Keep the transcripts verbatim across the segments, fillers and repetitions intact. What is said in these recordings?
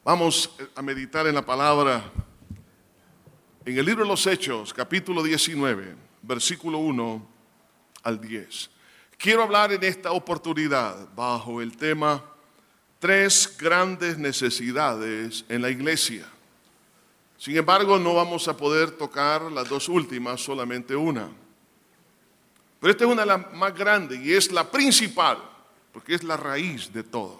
Vamos a meditar en la palabra en el libro de los Hechos, capítulo diecinueve, versículo uno al diez. Quiero hablar en esta oportunidad bajo el tema tres grandes necesidades en la iglesia. Sin embargo, no vamos a poder tocar las dos últimas, solamente una. Pero esta es una de las más grandes y es la principal, porque es la raíz de todo.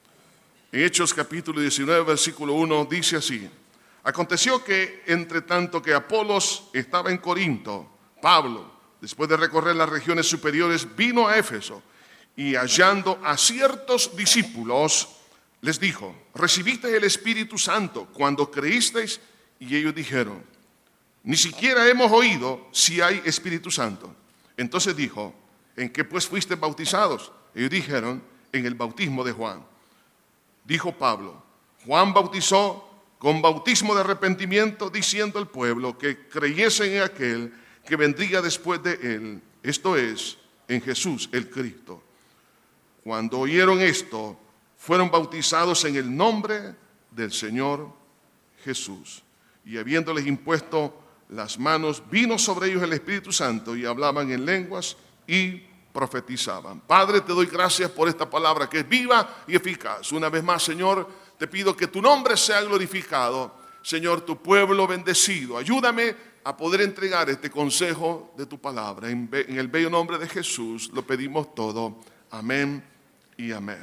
En Hechos capítulo diecinueve, versículo uno, dice así: aconteció que, entre tanto que Apolos estaba en Corinto, Pablo, después de recorrer las regiones superiores, vino a Éfeso y hallando a ciertos discípulos, les dijo: ¿recibisteis el Espíritu Santo cuando creísteis? Y ellos dijeron: ni siquiera hemos oído si hay Espíritu Santo. Entonces dijo: ¿en qué pues fuisteis bautizados? Ellos dijeron: en el bautismo de Juan. Dijo Pablo: Juan bautizó con bautismo de arrepentimiento, diciendo al pueblo que creyesen en aquel que vendría después de él, esto es, en Jesús el Cristo. Cuando oyeron esto, fueron bautizados en el nombre del Señor Jesús. Y habiéndoles impuesto las manos, vino sobre ellos el Espíritu Santo y hablaban en lenguas y profetizaban. Padre, te doy gracias por esta palabra que es viva y eficaz. Una vez más, Señor, te pido que tu nombre sea glorificado. Señor, tu pueblo bendecido. Ayúdame a poder entregar este consejo de tu palabra. En, en el bello nombre de Jesús lo pedimos todo. Amén y amén.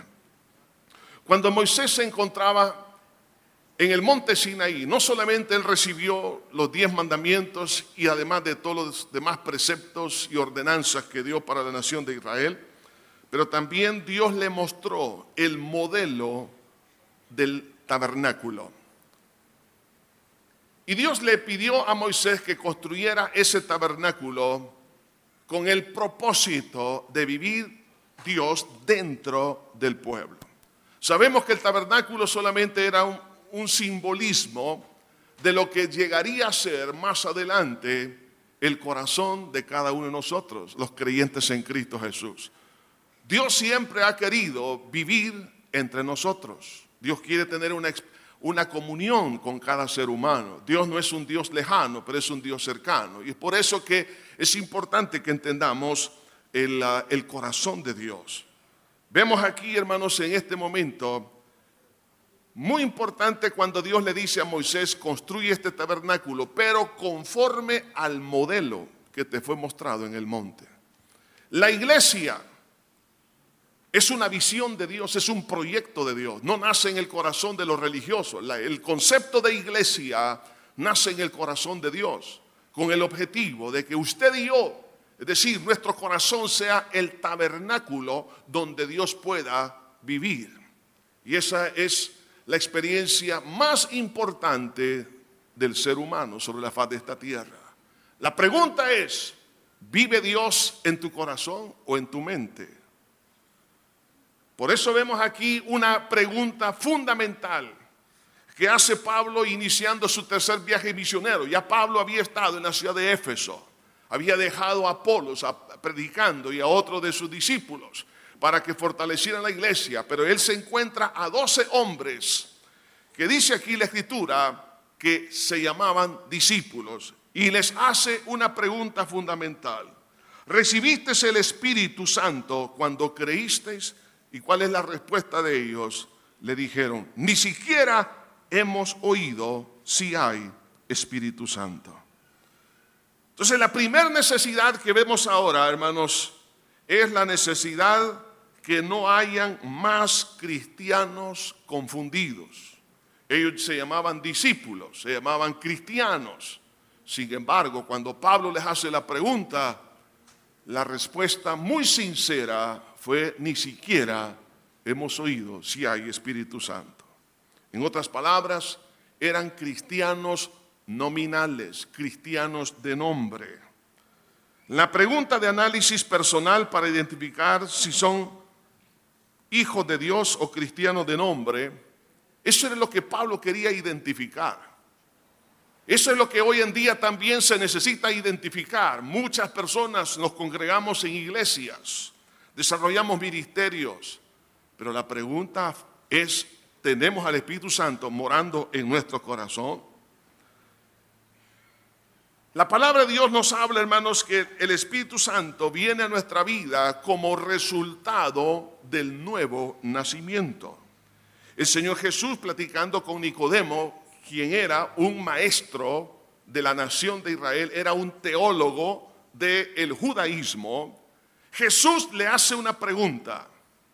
Cuando Moisés se encontraba en el monte Sinaí, no solamente él recibió los diez mandamientos y además de todos los demás preceptos y ordenanzas que dio para la nación de Israel, pero también Dios le mostró el modelo del tabernáculo. Y Dios le pidió a Moisés que construyera ese tabernáculo con el propósito de vivir Dios dentro del pueblo. Sabemos que el tabernáculo solamente era un, un simbolismo de lo que llegaría a ser más adelante el corazón de cada uno de nosotros, los creyentes en Cristo Jesús. Dios siempre ha querido vivir entre nosotros. Dios quiere tener una, una comunión con cada ser humano. Dios no es un Dios lejano, pero es un Dios cercano. Y es por eso que es importante que entendamos el, el corazón de Dios. Vemos aquí, hermanos, en este momento, muy importante cuando Dios le dice a Moisés: construye este tabernáculo, pero conforme al modelo que te fue mostrado en el monte. La iglesia es una visión de Dios, es un proyecto de Dios. No nace en el corazón de los religiosos. La, el concepto de iglesia nace en el corazón de Dios, con el objetivo de que usted y yo, es decir, nuestro corazón sea el tabernáculo donde Dios pueda vivir. Y esa es la experiencia más importante del ser humano sobre la faz de esta tierra. La pregunta es: ¿vive Dios en tu corazón o en tu mente? Por eso vemos aquí una pregunta fundamental que hace Pablo iniciando su tercer viaje misionero. Ya Pablo había estado en la ciudad de Éfeso, había dejado a Apolos predicando y a otros de sus discípulos para que fortalecieran la iglesia, pero él se encuentra a doce hombres que dice aquí la escritura que se llamaban discípulos, y les hace una pregunta fundamental: ¿recibisteis el Espíritu Santo cuando creísteis? ¿Y cuál es la respuesta de ellos? Le dijeron: ni siquiera hemos oído si hay Espíritu Santo. Entonces, la primera necesidad que vemos ahora, hermanos, es la necesidad que no hayan más cristianos confundidos. Ellos se llamaban discípulos, se llamaban cristianos. Sin embargo, cuando Pablo les hace la pregunta, la respuesta muy sincera fue: ni siquiera hemos oído si hay Espíritu Santo. En otras palabras, eran cristianos nominales, cristianos de nombre. La pregunta de análisis personal para identificar si son hijos de Dios o cristianos de nombre, eso era lo que Pablo quería identificar. Eso es lo que hoy en día también se necesita identificar. Muchas personas nos congregamos en iglesias, desarrollamos ministerios, pero la pregunta es tenemos al Espíritu Santo morando en nuestro corazón. La palabra de Dios nos habla, hermanos, que el Espíritu Santo viene a nuestra vida como resultado del nuevo nacimiento. El Señor Jesús, platicando con Nicodemo, quien era un maestro de la nación de Israel, era un teólogo del judaísmo, Jesús le hace una pregunta.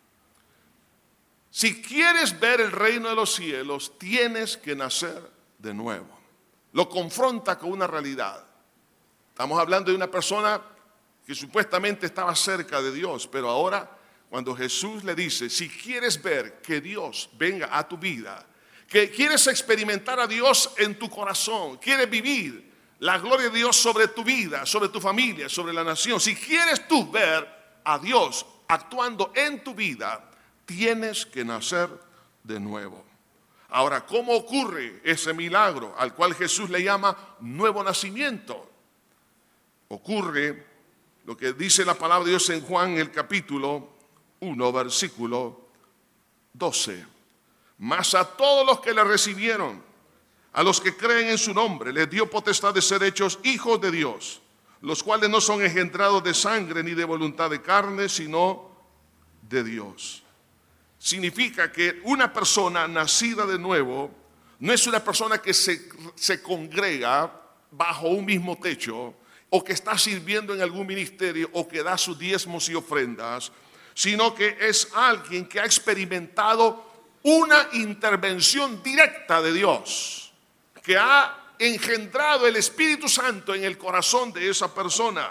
Si quieres ver el reino de los cielos, tienes que nacer de nuevo. Lo confronta con una realidad. Estamos hablando de una persona que supuestamente estaba cerca de Dios, pero ahora cuando Jesús le dice, si quieres ver que Dios venga a tu vida, que quieres experimentar a Dios en tu corazón, quieres vivir la gloria de Dios sobre tu vida, sobre tu familia, sobre la nación, si quieres tú ver a Dios actuando en tu vida, tienes que nacer de nuevo. Ahora, ¿cómo ocurre ese milagro al cual Jesús le llama nuevo nacimiento? Ocurre lo que dice la palabra de Dios en Juan, el capítulo uno, versículo doce. Mas a todos los que le recibieron, a los que creen en su nombre, les dio potestad de ser hechos hijos de Dios, los cuales no son engendrados de sangre ni de voluntad de carne, sino de Dios. Significa que una persona nacida de nuevo no es una persona que se, se congrega bajo un mismo techo, o que está sirviendo en algún ministerio, o que da sus diezmos y ofrendas, sino que es alguien que ha experimentado una intervención directa de Dios, que ha engendrado el Espíritu Santo en el corazón de esa persona,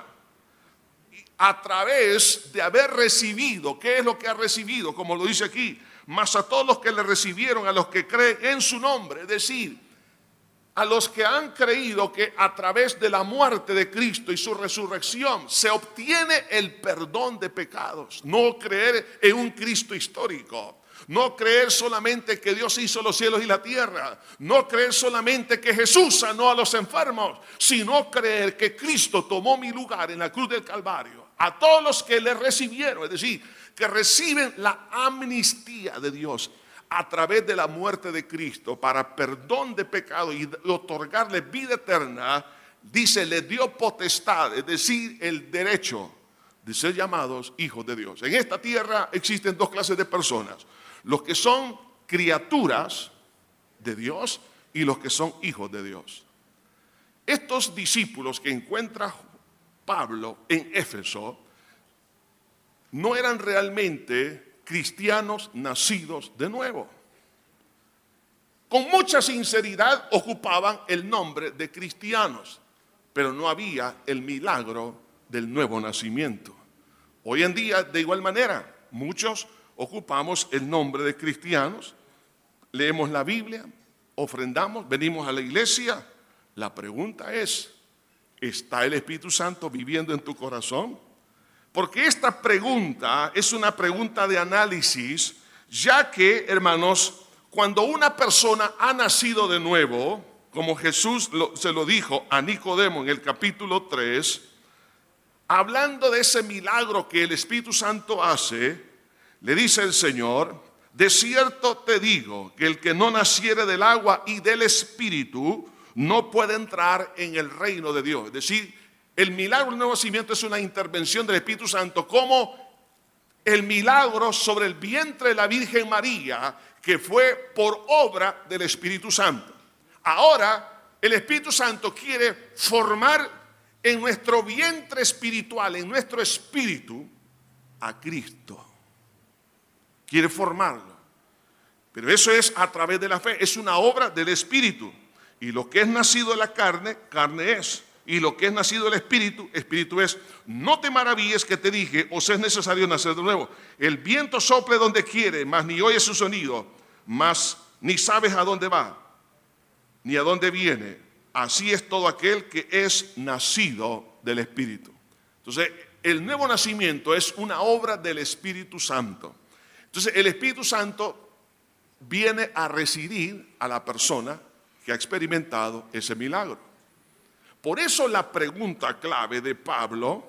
a través de haber recibido. ¿Qué es lo que ha recibido? Como lo dice aquí, mas a todos los que le recibieron, a los que creen en su nombre, es decir, a los que han creído que a través de la muerte de Cristo y su resurrección se obtiene el perdón de pecados. No creer en un Cristo histórico, no creer solamente que Dios hizo los cielos y la tierra, no creer solamente que Jesús sanó a los enfermos, sino creer que Cristo tomó mi lugar en la cruz del Calvario. A todos los que le recibieron, es decir, que reciben la amnistía de Dios a través de la muerte de Cristo para perdón de pecado y otorgarle vida eterna, dice, le dio potestad, es decir, el derecho de ser llamados hijos de Dios. En esta tierra existen dos clases de personas: los que son criaturas de Dios y los que son hijos de Dios. Estos discípulos que encuentra Pablo en Éfeso no eran realmente cristianos nacidos de nuevo. Con mucha sinceridad ocupaban el nombre de cristianos, pero no había el milagro del nuevo nacimiento. Hoy en día, de igual manera, muchos ocupamos el nombre de cristianos, leemos la Biblia, ofrendamos, venimos a la iglesia. La pregunta es, ¿está el Espíritu Santo viviendo en tu corazón? Porque esta pregunta es una pregunta de análisis, ya que, hermanos, cuando una persona ha nacido de nuevo, como Jesús lo, se lo dijo a Nicodemo en el capítulo tres, hablando de ese milagro que el Espíritu Santo hace, le dice el Señor, de cierto te digo que el que no naciere del agua y del Espíritu no puede entrar en el reino de Dios. Es decir, el milagro del nuevo nacimiento es una intervención del Espíritu Santo, como el milagro sobre el vientre de la Virgen María, que fue por obra del Espíritu Santo. Ahora, el Espíritu Santo quiere formar en nuestro vientre espiritual, en nuestro espíritu, a Cristo. Quiere formarlo. Pero eso es a través de la fe, es una obra del Espíritu. Y lo que es nacido de la carne, carne es. Y lo que es nacido del Espíritu, Espíritu es. No te maravilles que te dije, os es necesario nacer de nuevo. El viento sople donde quiere, mas ni oyes su sonido, mas ni sabes a dónde va, ni a dónde viene. Así es todo aquel que es nacido del Espíritu. Entonces, el nuevo nacimiento es una obra del Espíritu Santo. Entonces, el Espíritu Santo viene a residir a la persona que ha experimentado ese milagro. Por eso la pregunta clave de Pablo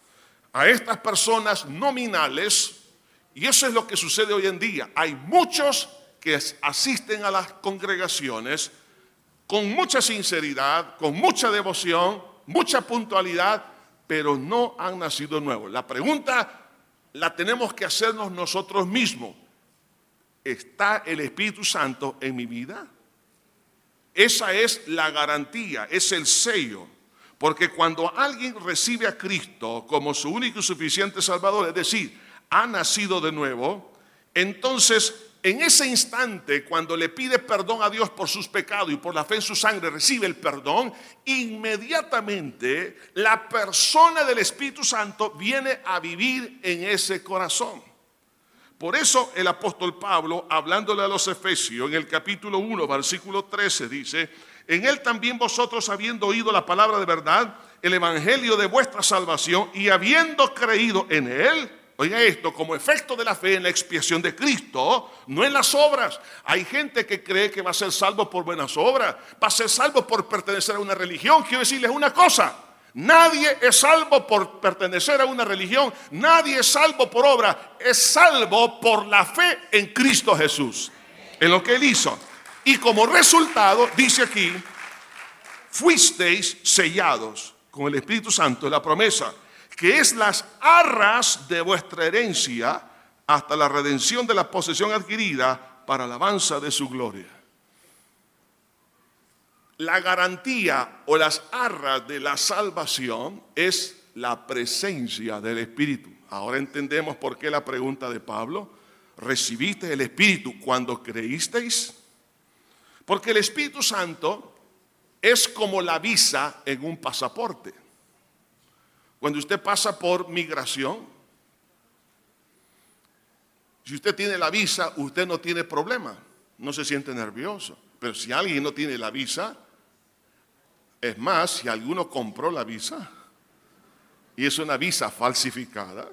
a estas personas nominales, y eso es lo que sucede hoy en día, hay muchos que asisten a las congregaciones con mucha sinceridad, con mucha devoción, mucha puntualidad, pero no han nacido nuevos. La pregunta la tenemos que hacernos nosotros mismos. ¿Está el Espíritu Santo en mi vida? Esa es la garantía, es el sello. Porque cuando alguien recibe a Cristo como su único y suficiente Salvador, es decir, ha nacido de nuevo, entonces en ese instante, cuando le pide perdón a Dios por sus pecados y por la fe en su sangre, recibe el perdón, inmediatamente la persona del Espíritu Santo viene a vivir en ese corazón. Por eso el apóstol Pablo, hablándole a los Efesios, en el capítulo uno, versículo trece, dice: en él también vosotros, habiendo oído la palabra de verdad, el evangelio de vuestra salvación, y habiendo creído en él, oiga esto, como efecto de la fe en la expiación de Cristo, no en las obras. Hay gente que cree que va a ser salvo por buenas obras, va a ser salvo por pertenecer a una religión. Quiero decirles una cosa: nadie es salvo por pertenecer a una religión, nadie es salvo por obra, es salvo por la fe en Cristo Jesús, en lo que Él hizo. Y como resultado, dice aquí, fuisteis sellados con el Espíritu Santo, la promesa, que es las arras de vuestra herencia hasta la redención de la posesión adquirida para la alabanza de su gloria. La garantía o las arras de la salvación es la presencia del Espíritu. Ahora entendemos por qué la pregunta de Pablo: ¿recibiste el Espíritu cuando creísteis? Porque el Espíritu Santo es como la visa en un pasaporte. Cuando usted pasa por migración, si usted tiene la visa, usted no tiene problema, no se siente nervioso. Pero si alguien no tiene la visa, es más, si alguno compró la visa y es una visa falsificada,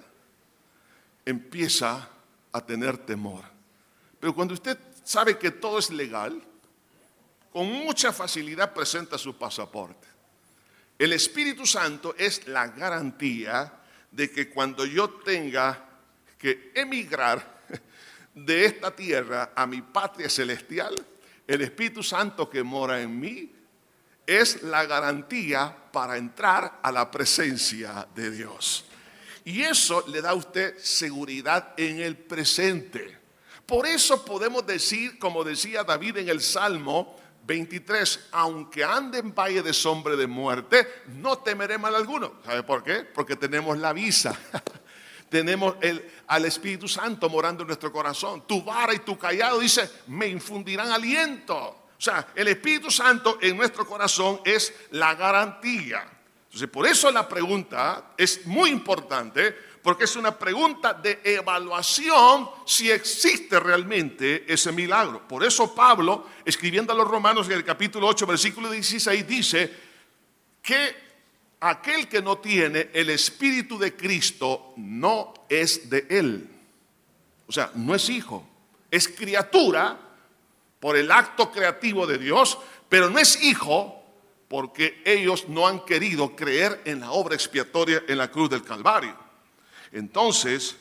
empieza a tener temor. Pero cuando usted sabe que todo es legal, con mucha facilidad presenta su pasaporte. El Espíritu Santo es la garantía de que cuando yo tenga que emigrar de esta tierra a mi patria celestial, el Espíritu Santo que mora en mí es la garantía para entrar a la presencia de Dios. Y eso le da a usted seguridad en el presente. Por eso podemos decir, como decía David en el Salmo veintitrés, aunque ande en valle de sombra de muerte, no temeré mal alguno. ¿Sabe por qué? Porque tenemos la visa. Tenemos el, al Espíritu Santo morando en nuestro corazón. Tu vara y tu cayado, dice, me infundirán aliento. O sea, el Espíritu Santo en nuestro corazón es la garantía. Entonces, por eso la pregunta es muy importante, porque es una pregunta de evaluación si existe realmente ese milagro. Por eso Pablo, escribiendo a los Romanos en el capítulo ocho, versículo dieciséis, dice que aquel que no tiene el Espíritu de Cristo no es de él. O sea, no es hijo, es criatura por el acto creativo de Dios, pero no es hijo porque ellos no han querido creer en la obra expiatoria en la cruz del Calvario. Entonces,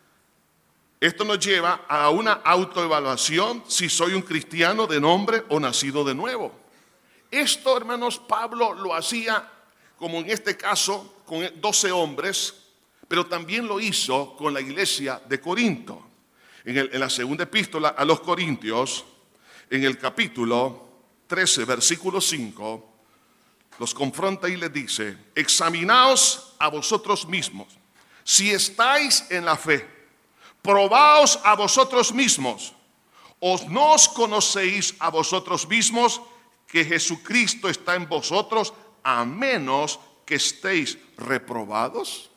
esto nos lleva a una autoevaluación si soy un cristiano de nombre o nacido de nuevo. Esto, hermanos, Pablo lo hacía, como en este caso, con doce hombres, pero también lo hizo con la iglesia de Corinto. En, el, en la segunda epístola a los Corintios, en el capítulo trece, versículo cinco, los confronta y les dice: examinaos a vosotros mismos, si estáis en la fe, probaos a vosotros mismos, ¿os no os conocéis a vosotros mismos que Jesucristo está en vosotros, a menos que estéis reprobados?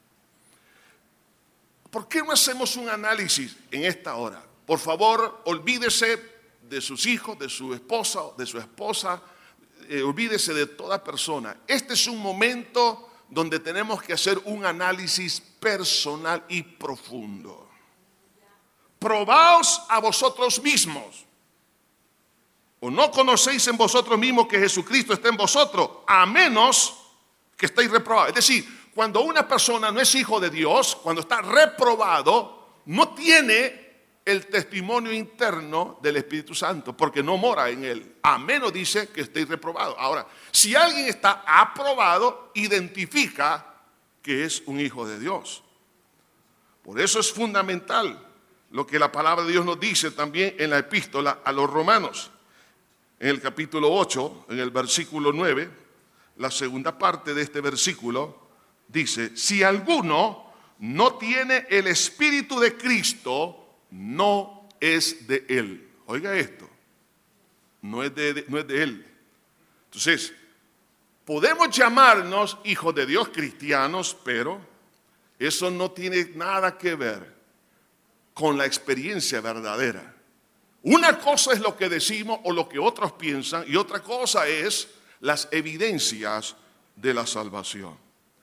¿Por qué no hacemos un análisis en esta hora? Por favor, olvídese de sus hijos, de su esposa, de su esposa, eh, olvídese de toda persona. Este es un momento donde tenemos que hacer un análisis personal y profundo. Probaos a vosotros mismos. ¿O no conocéis en vosotros mismos que Jesucristo está en vosotros, a menos que estéis reprobados? Es decir, cuando una persona no es hijo de Dios, cuando está reprobado, no tiene el testimonio interno del Espíritu Santo, porque no mora en él, a menos dice que esté reprobado. Ahora, si alguien está aprobado, identifica que es un hijo de Dios. Por eso es fundamental lo que la palabra de Dios nos dice también en la epístola a los romanos. En el capítulo ocho, en el versículo nueve, la segunda parte de este versículo dice: si alguno no tiene el Espíritu de Cristo, no es de él. Oiga esto, no es de, de, no es de él. Entonces, podemos llamarnos hijos de Dios, cristianos, pero eso no tiene nada que ver con la experiencia verdadera. Una cosa es lo que decimos o lo que otros piensan, y otra cosa es las evidencias de la salvación.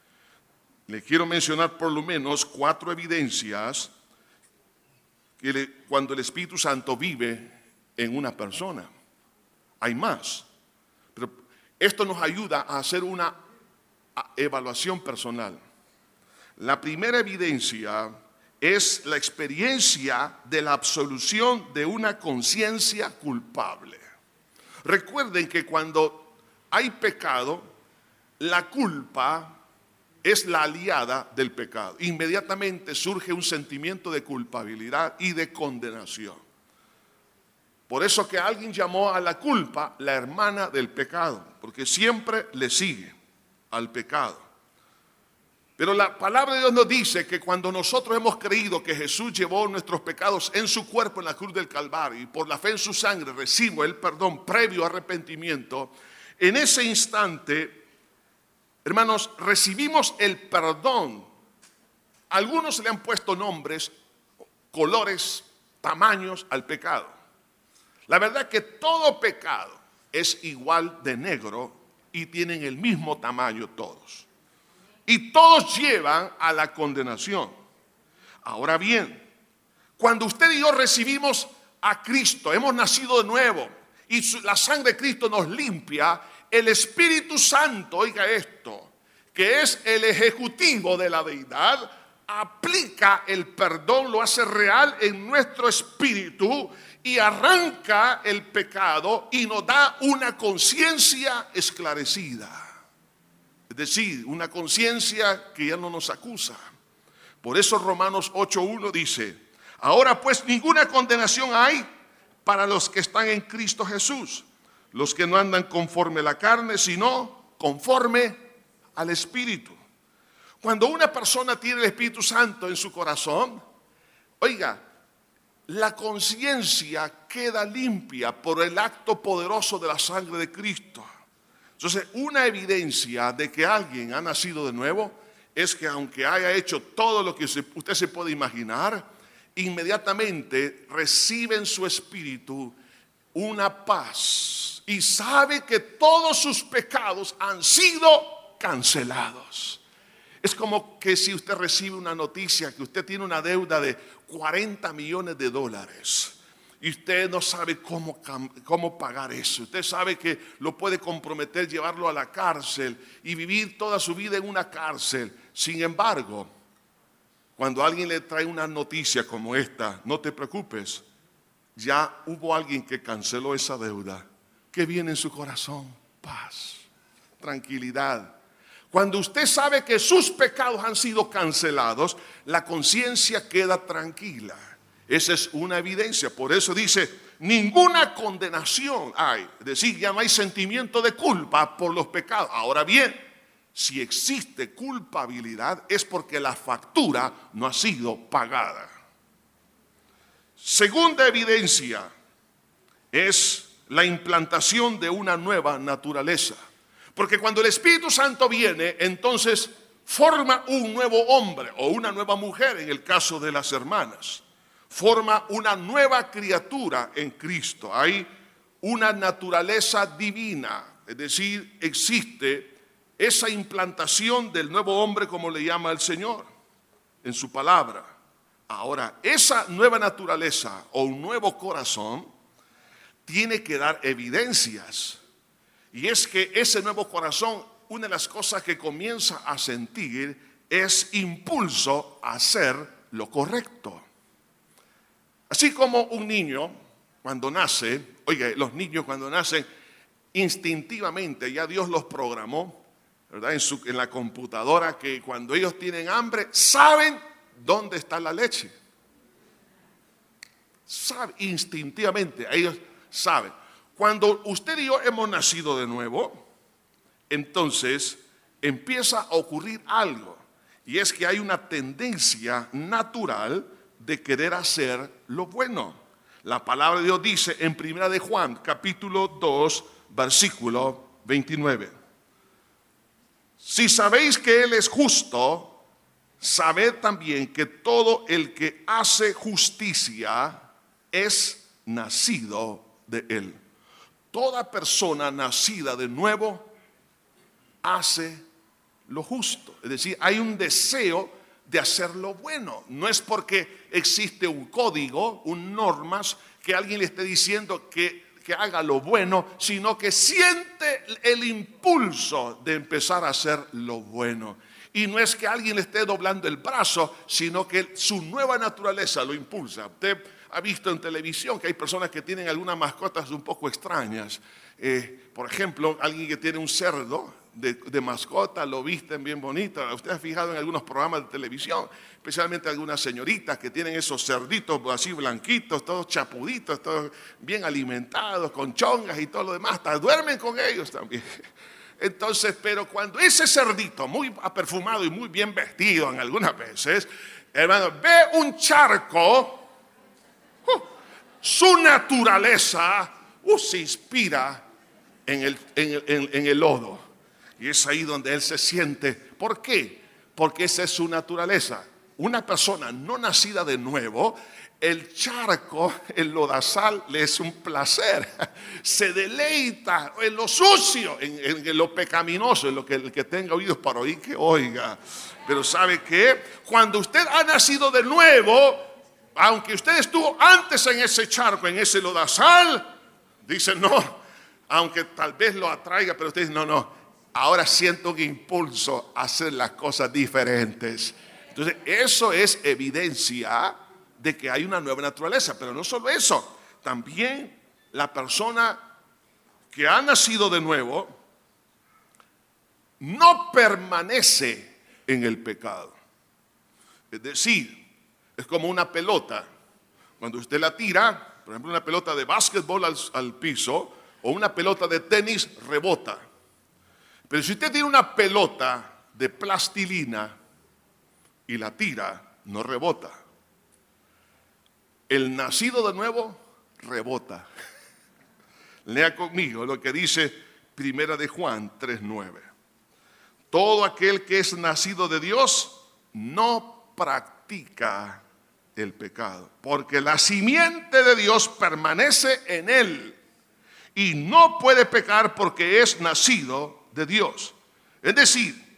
Le quiero mencionar por lo menos cuatro evidencias que le, cuando el Espíritu Santo vive en una persona. Hay más, pero esto nos ayuda a hacer una evaluación personal. La primera evidencia es la experiencia de la absolución de una conciencia culpable. Recuerden que cuando hay pecado, la culpa es la aliada del pecado. Inmediatamente surge un sentimiento de culpabilidad y de condenación. Por eso que alguien llamó a la culpa la hermana del pecado, porque siempre le sigue al pecado. Pero la palabra de Dios nos dice que cuando nosotros hemos creído que Jesús llevó nuestros pecados en su cuerpo en la cruz del Calvario y por la fe en su sangre recibimos el perdón previo arrepentimiento, en ese instante, hermanos, recibimos el perdón. Algunos le han puesto nombres, colores, tamaños al pecado. La verdad es que todo pecado es igual de negro y tienen el mismo tamaño todos. Y todos llevan a la condenación. Ahora bien, cuando usted y yo recibimos a Cristo, hemos nacido de nuevo y su, la sangre de Cristo nos limpia, el Espíritu Santo, oiga esto, que es el ejecutivo de la deidad, aplica el perdón, lo hace real en nuestro espíritu y arranca el pecado y nos da una conciencia esclarecida. Es decir, una conciencia que ya no nos acusa. Por eso Romanos ocho uno dice: ahora pues ninguna condenación hay para los que están en Cristo Jesús, los que no andan conforme a la carne, sino conforme al Espíritu. Cuando una persona tiene el Espíritu Santo en su corazón, oiga, la conciencia queda limpia por el acto poderoso de la sangre de Cristo. Entonces, una evidencia de que alguien ha nacido de nuevo es que aunque haya hecho todo lo que usted se puede imaginar, inmediatamente recibe en su espíritu una paz y sabe que todos sus pecados han sido cancelados. Es como que si usted recibe una noticia que usted tiene una deuda de cuarenta millones de dólares. Y usted no sabe cómo, cómo pagar eso. Usted sabe que lo puede comprometer, llevarlo a la cárcel y vivir toda su vida en una cárcel. Sin embargo, cuando alguien le trae una noticia como esta, no te preocupes, ya hubo alguien que canceló esa deuda. ¿Qué viene en su corazón? Paz, tranquilidad. Cuando usted sabe que sus pecados han sido cancelados, la conciencia queda tranquila. Esa es una evidencia. Por eso dice, ninguna condenación hay. Es decir, ya no hay sentimiento de culpa por los pecados. Ahora bien, si existe culpabilidad es porque la factura no ha sido pagada. Segunda evidencia es la implantación de una nueva naturaleza. Porque cuando el Espíritu Santo viene, entonces forma un nuevo hombre o una nueva mujer, en el caso de las hermanas. Forma una nueva criatura en Cristo. Hay una naturaleza divina, es decir, existe esa implantación del nuevo hombre, como le llama el Señor en su palabra. Ahora, esa nueva naturaleza o un nuevo corazón tiene que dar evidencias. Y es que ese nuevo corazón, una de las cosas que comienza a sentir es impulso a hacer lo correcto. Así como un niño cuando nace, oiga, los niños cuando nacen instintivamente, ya Dios los programó, ¿verdad? En, su, en la computadora, que cuando ellos tienen hambre, saben dónde está la leche. Saben, instintivamente, ellos saben. Cuando usted y yo hemos nacido de nuevo, entonces empieza a ocurrir algo. Y es que hay una tendencia natural de querer hacer lo bueno. La palabra de Dios dice en Primera de Juan, capítulo dos, versículo veintinueve. Si sabéis que Él es justo, sabed también que todo el que hace justicia es nacido de Él. Toda persona nacida de nuevo hace lo justo. Es decir, hay un deseo de hacer lo bueno. No es porque existe un código, un normas, que alguien le esté diciendo que, que haga lo bueno, sino que siente el impulso de empezar a hacer lo bueno. Y no es que alguien le esté doblando el brazo, sino que su nueva naturaleza lo impulsa. Usted ha visto en televisión que hay personas que tienen algunas mascotas un poco extrañas. Eh, por ejemplo, alguien que tiene un cerdo de, de mascota, lo visten bien bonito. Usted ha fijado en algunos programas de televisión, especialmente algunas señoritas que tienen esos cerditos así blanquitos, todos chapuditos, todos bien alimentados, con chongas y todo lo demás. Hasta duermen con ellos también. Entonces, pero cuando ese cerdito, muy perfumado y muy bien vestido en algunas veces, hermano, ve un charco, uh, su naturaleza uh, se inspira en el, en, el, en, en el lodo. Y es ahí donde él se siente. ¿Por qué? Porque esa es su naturaleza. Una persona no nacida de nuevo, el charco, el lodazal, le es un placer. Se deleita en lo sucio, en, en, en lo pecaminoso, en lo que el que tenga oídos para oír que oiga. Pero ¿sabe qué? Cuando usted ha nacido de nuevo, aunque usted estuvo antes en ese charco, en ese lodazal, dice no, aunque tal vez lo atraiga, pero usted dice no, no, ahora siento un impulso a hacer las cosas diferentes. Entonces, eso es evidencia de que hay una nueva naturaleza. Pero no solo eso, también la persona que ha nacido de nuevo no permanece en el pecado. Es decir, es como una pelota. Cuando usted la tira, por ejemplo, una pelota de básquetbol al, al piso o una pelota de tenis, rebota. Pero si usted tiene una pelota de plastilina y la tira, no rebota. El nacido de nuevo rebota. Lea conmigo lo que dice Primera de Juan tres nueve. Todo aquel que es nacido de Dios no practica el pecado, porque la simiente de Dios permanece en él y no puede pecar porque es nacido de Dios. Es decir,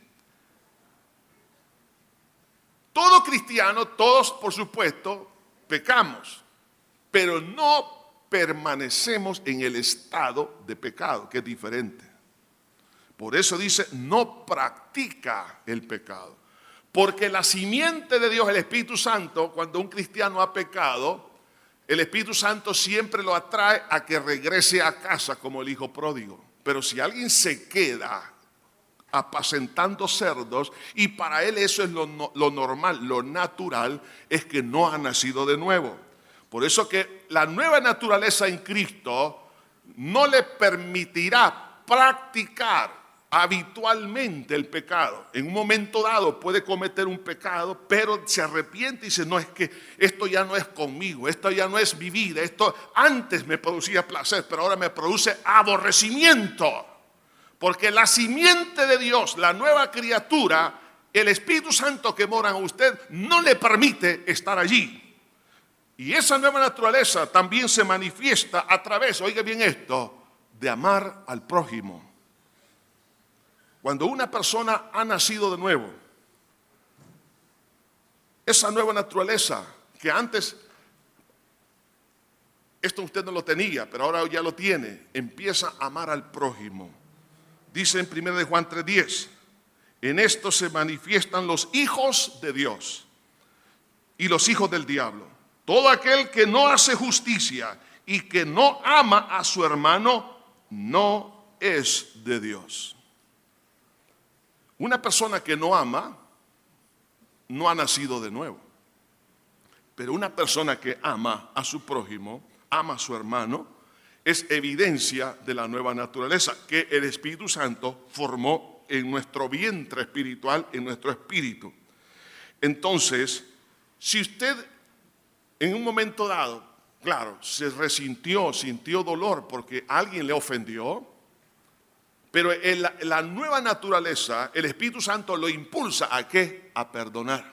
todo cristiano, todos por supuesto, pecamos, pero no permanecemos en el estado de pecado, que es diferente. Por eso dice, no practica el pecado. Porque la simiente de Dios, el Espíritu Santo, cuando un cristiano ha pecado, el Espíritu Santo siempre lo atrae a que regrese a casa como el hijo pródigo. Pero si alguien se queda apacentando cerdos, y para él eso es lo, no, lo normal, lo natural, es que no ha nacido de nuevo. Por eso que la nueva naturaleza en Cristo no le permitirá practicar habitualmente el pecado. En un momento dado puede cometer un pecado, pero se arrepiente y dice, no, es que esto ya no es conmigo, esto ya no es mi vida, esto antes me producía placer, pero ahora me produce aborrecimiento. Porque la simiente de Dios, la nueva criatura, el Espíritu Santo que mora en usted, no le permite estar allí. Y esa nueva naturaleza también se manifiesta a través, oiga bien esto, de amar al prójimo. Cuando una persona ha nacido de nuevo, esa nueva naturaleza que antes, esto usted no lo tenía, pero ahora ya lo tiene, empieza a amar al prójimo. Dice en Primera de Juan tres diez, en esto se manifiestan los hijos de Dios y los hijos del diablo. Todo aquel que no hace justicia y que no ama a su hermano no es de Dios. Una persona que no ama no ha nacido de nuevo. Pero una persona que ama a su prójimo, ama a su hermano, es evidencia de la nueva naturaleza que el Espíritu Santo formó en nuestro vientre espiritual, en nuestro espíritu. Entonces, si usted en un momento dado, claro, se resintió, sintió dolor porque alguien le ofendió, pero en la, la nueva naturaleza, el Espíritu Santo lo impulsa ¿a qué? A perdonar.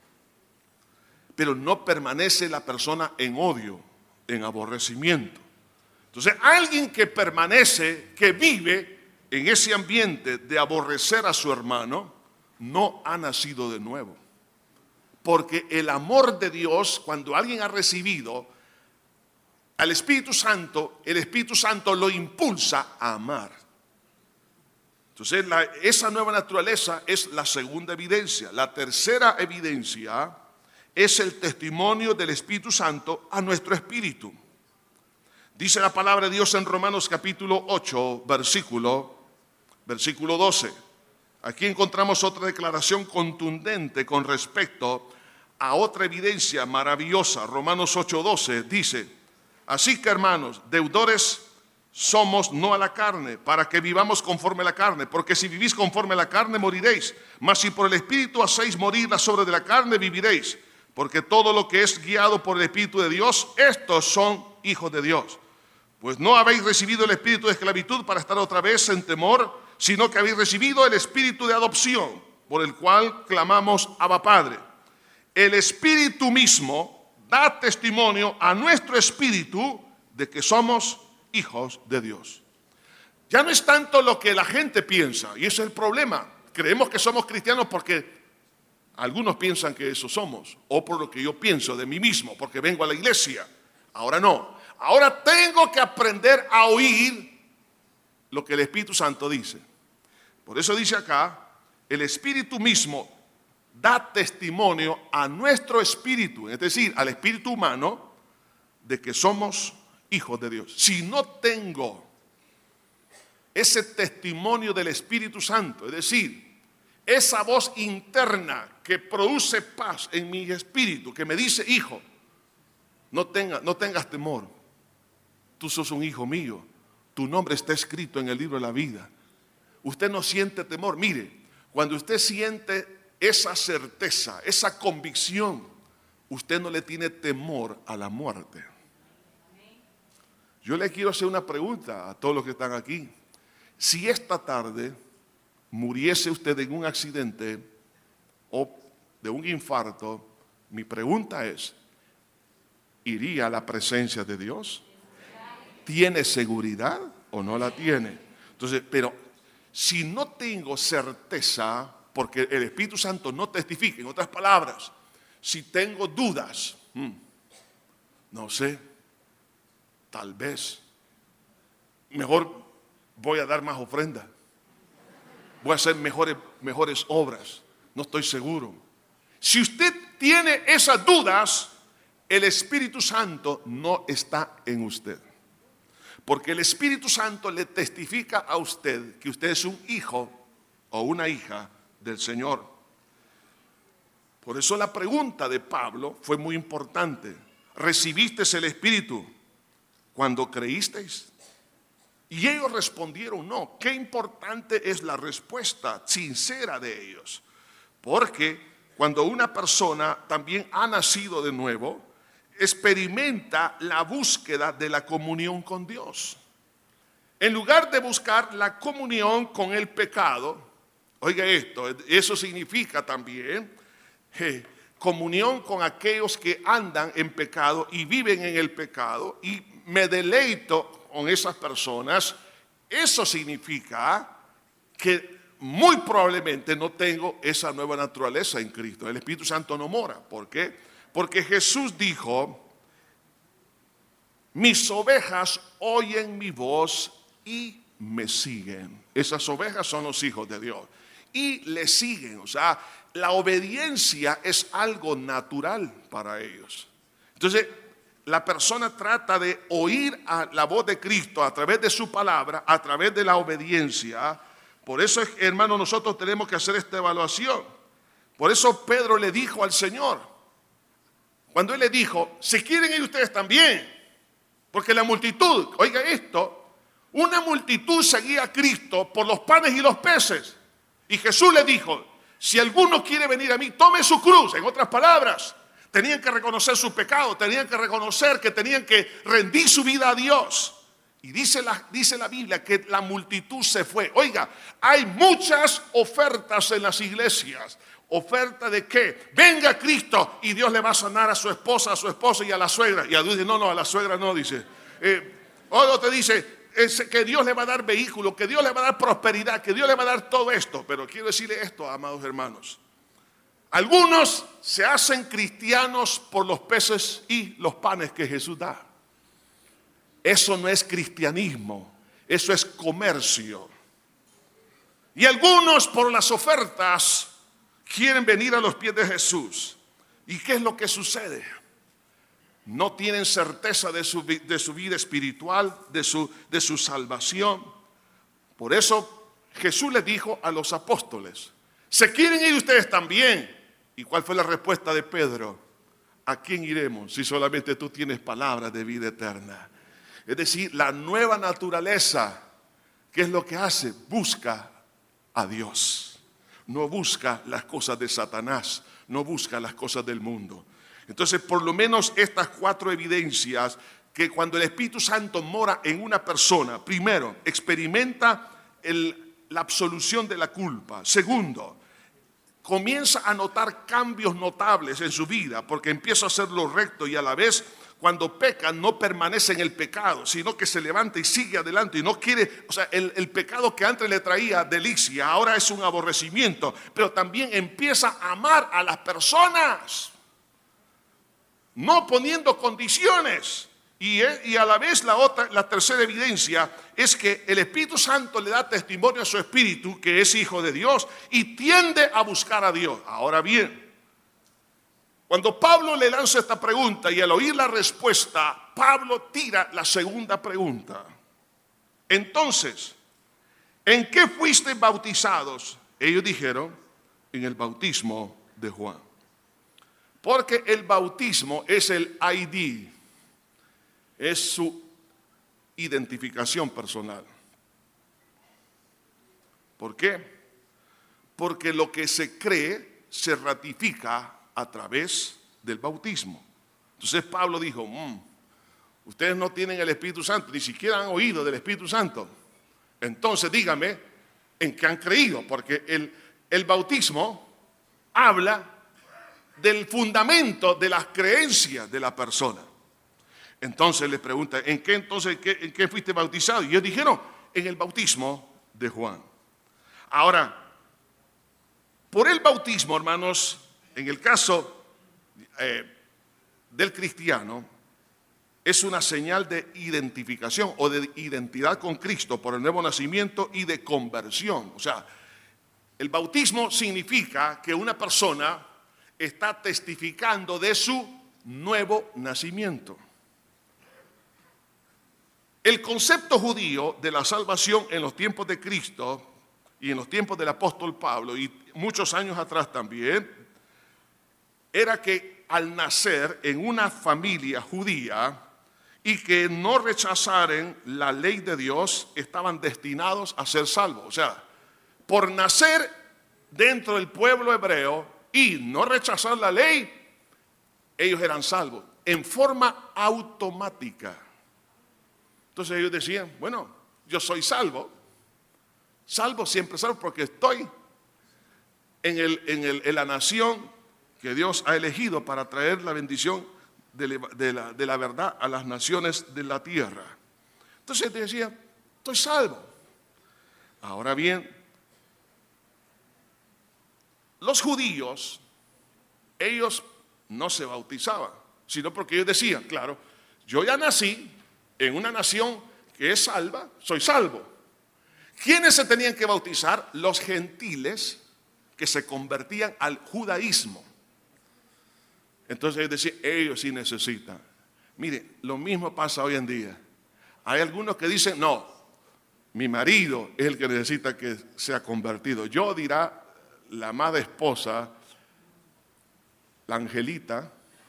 Pero no permanece la persona en odio, en aborrecimiento. Entonces, alguien que permanece, que vive en ese ambiente de aborrecer a su hermano, no ha nacido de nuevo. Porque el amor de Dios, cuando alguien ha recibido al Espíritu Santo, el Espíritu Santo lo impulsa a amar. Entonces, la, esa nueva naturaleza es la segunda evidencia. La tercera evidencia es el testimonio del Espíritu Santo a nuestro espíritu. Dice la palabra de Dios en Romanos capítulo ocho, versículo, versículo doce. Aquí encontramos otra declaración contundente con respecto a otra evidencia maravillosa. Romanos ocho, doce dice: así que, hermanos, deudores somos no a la carne, para que vivamos conforme a la carne, porque si vivís conforme a la carne moriréis, mas si por el Espíritu hacéis morir las obras de la carne viviréis, porque todo lo que es guiado por el Espíritu de Dios, estos son hijos de Dios. Pues no habéis recibido el espíritu de esclavitud para estar otra vez en temor, sino que habéis recibido el espíritu de adopción, por el cual clamamos Abba Padre. El Espíritu mismo da testimonio a nuestro espíritu de que somos hijos de Dios. Ya no es tanto lo que la gente piensa, y ese es el problema. Creemos que somos cristianos porque algunos piensan que eso somos, o por lo que yo pienso de mí mismo, porque vengo a la iglesia. Ahora no. Ahora tengo que aprender a oír lo que el Espíritu Santo dice. Por eso dice acá, el Espíritu mismo da testimonio a nuestro espíritu, es decir, al espíritu humano, de que somos hijos de Dios. Si no tengo ese testimonio del Espíritu Santo, es decir, esa voz interna que produce paz en mi espíritu, que me dice: hijo, no, tenga, no tengas temor, tú sos un hijo mío, tu nombre está escrito en el libro de la vida. Usted no siente temor. Mire, cuando usted siente esa certeza, esa convicción, usted no le tiene temor a la muerte. Yo le quiero hacer una pregunta a todos los que están aquí. Si esta tarde muriese usted en un accidente o de un infarto, mi pregunta es: ¿iría a la presencia de Dios? ¿Tiene seguridad o no la tiene? Entonces, pero si no tengo certeza, porque el Espíritu Santo no testifica, en otras palabras, si tengo dudas, hmm, no sé, tal vez, mejor voy a dar más ofrenda, voy a hacer mejores, mejores obras, no estoy seguro. Si usted tiene esas dudas, el Espíritu Santo no está en usted. Porque el Espíritu Santo le testifica a usted que usted es un hijo o una hija del Señor. Por eso la pregunta de Pablo fue muy importante. ¿Recibisteis el Espíritu cuando creísteis? Y ellos respondieron no. Qué importante es la respuesta sincera de ellos. Porque cuando una persona también ha nacido de nuevo, experimenta la búsqueda de la comunión con Dios. En lugar de buscar la comunión con el pecado, oiga esto, eso significa también eh, comunión con aquellos que andan en pecado y viven en el pecado, y me deleito con esas personas. Eso significa que muy probablemente no tengo esa nueva naturaleza en Cristo. El Espíritu Santo no mora. ¿Por qué? Porque Jesús dijo: mis ovejas oyen mi voz y me siguen. Esas ovejas son los hijos de Dios y le siguen. O sea, la obediencia es algo natural para ellos. Entonces, la persona trata de oír a la voz de Cristo a través de su palabra, a través de la obediencia. Por eso, hermano, nosotros tenemos que hacer esta evaluación. Por eso Pedro le dijo al Señor, cuando él le dijo, si quieren ir ustedes también, porque la multitud, oiga esto, una multitud seguía a Cristo por los panes y los peces. Y Jesús le dijo, si alguno quiere venir a mí, tome su cruz. En otras palabras, tenían que reconocer su pecado, tenían que reconocer que tenían que rendir su vida a Dios. Y dice la, dice la Biblia que la multitud se fue. Oiga, hay muchas ofertas en las iglesias. ¿Oferta de qué? Venga Cristo y Dios le va a sanar a su esposa, a su esposo y a la suegra. Y a Dios dice, no, no, a la suegra no, dice. Eh, otro te dice es que Dios le va a dar vehículo, que Dios le va a dar prosperidad, que Dios le va a dar todo esto. Pero quiero decirle esto, amados hermanos. Algunos se hacen cristianos por los peces y los panes que Jesús da. Eso no es cristianismo, eso es comercio. Y algunos por las ofertas quieren venir a los pies de Jesús. ¿Y qué es lo que sucede? No tienen certeza de su, de su vida espiritual, de su, de su salvación. Por eso Jesús les dijo a los apóstoles, ¿se quieren ir ustedes también? ¿Y cuál fue la respuesta de Pedro? ¿A quién iremos si solamente tú tienes palabras de vida eterna? Es decir, la nueva naturaleza, ¿qué es lo que hace? Busca a Dios. No busca las cosas de Satanás, no busca las cosas del mundo. Entonces, por lo menos estas cuatro evidencias que cuando el Espíritu Santo mora en una persona, primero, experimenta el, la absolución de la culpa. Segundo, comienza a notar cambios notables en su vida porque empieza a hacer lo recto y a la vez cuando peca no permanece en el pecado, sino que se levanta y sigue adelante y no quiere, o sea, el, el pecado que antes le traía delicia, ahora es un aborrecimiento, pero también empieza a amar a las personas, no poniendo condiciones. Y, y a la vez la otra, la tercera evidencia es que el Espíritu Santo le da testimonio a su espíritu que es hijo de Dios y tiende a buscar a Dios. Ahora bien, cuando Pablo le lanza esta pregunta y al oír la respuesta, Pablo tira la segunda pregunta. Entonces, ¿en qué fuiste bautizados? Ellos dijeron, en el bautismo de Juan. Porque el bautismo es el I D, es su identificación personal. ¿Por qué? Porque lo que se cree se ratifica a través del bautismo. Entonces Pablo dijo, mmm, ustedes no tienen el Espíritu Santo, ni siquiera han oído del Espíritu Santo. Entonces dígame en qué han creído, porque el, el bautismo habla del fundamento de las creencias de la persona. Entonces les pregunta, ¿en qué entonces qué, en qué fuiste bautizado? Y ellos dijeron, en el bautismo de Juan. Ahora, por el bautismo, hermanos, en el caso eh, del cristiano, es una señal de identificación o de identidad con Cristo por el nuevo nacimiento y de conversión. O sea, el bautismo significa que una persona está testificando de su nuevo nacimiento. El concepto judío de la salvación en los tiempos de Cristo y en los tiempos del apóstol Pablo y muchos años atrás también, era que al nacer en una familia judía y que no rechazaran la ley de Dios, estaban destinados a ser salvos. O sea, por nacer dentro del pueblo hebreo y no rechazar la ley, ellos eran salvos en forma automática. Entonces ellos decían, bueno, yo soy salvo, salvo siempre salvo porque estoy en, el, en, el, en la nación que Dios ha elegido para traer la bendición de la, de, la, de la verdad a las naciones de la tierra. Entonces decía, estoy salvo. Ahora bien, los judíos, ellos no se bautizaban, sino porque ellos decían, claro, yo ya nací en una nación que es salva, soy salvo. ¿Quiénes se tenían que bautizar? Los gentiles que se convertían al judaísmo. Entonces es decir, ellos sí necesitan. Mire, lo mismo pasa hoy en día. Hay algunos que dicen, no, mi marido es el que necesita que sea convertido. Yo, dirá la amada esposa, la angelita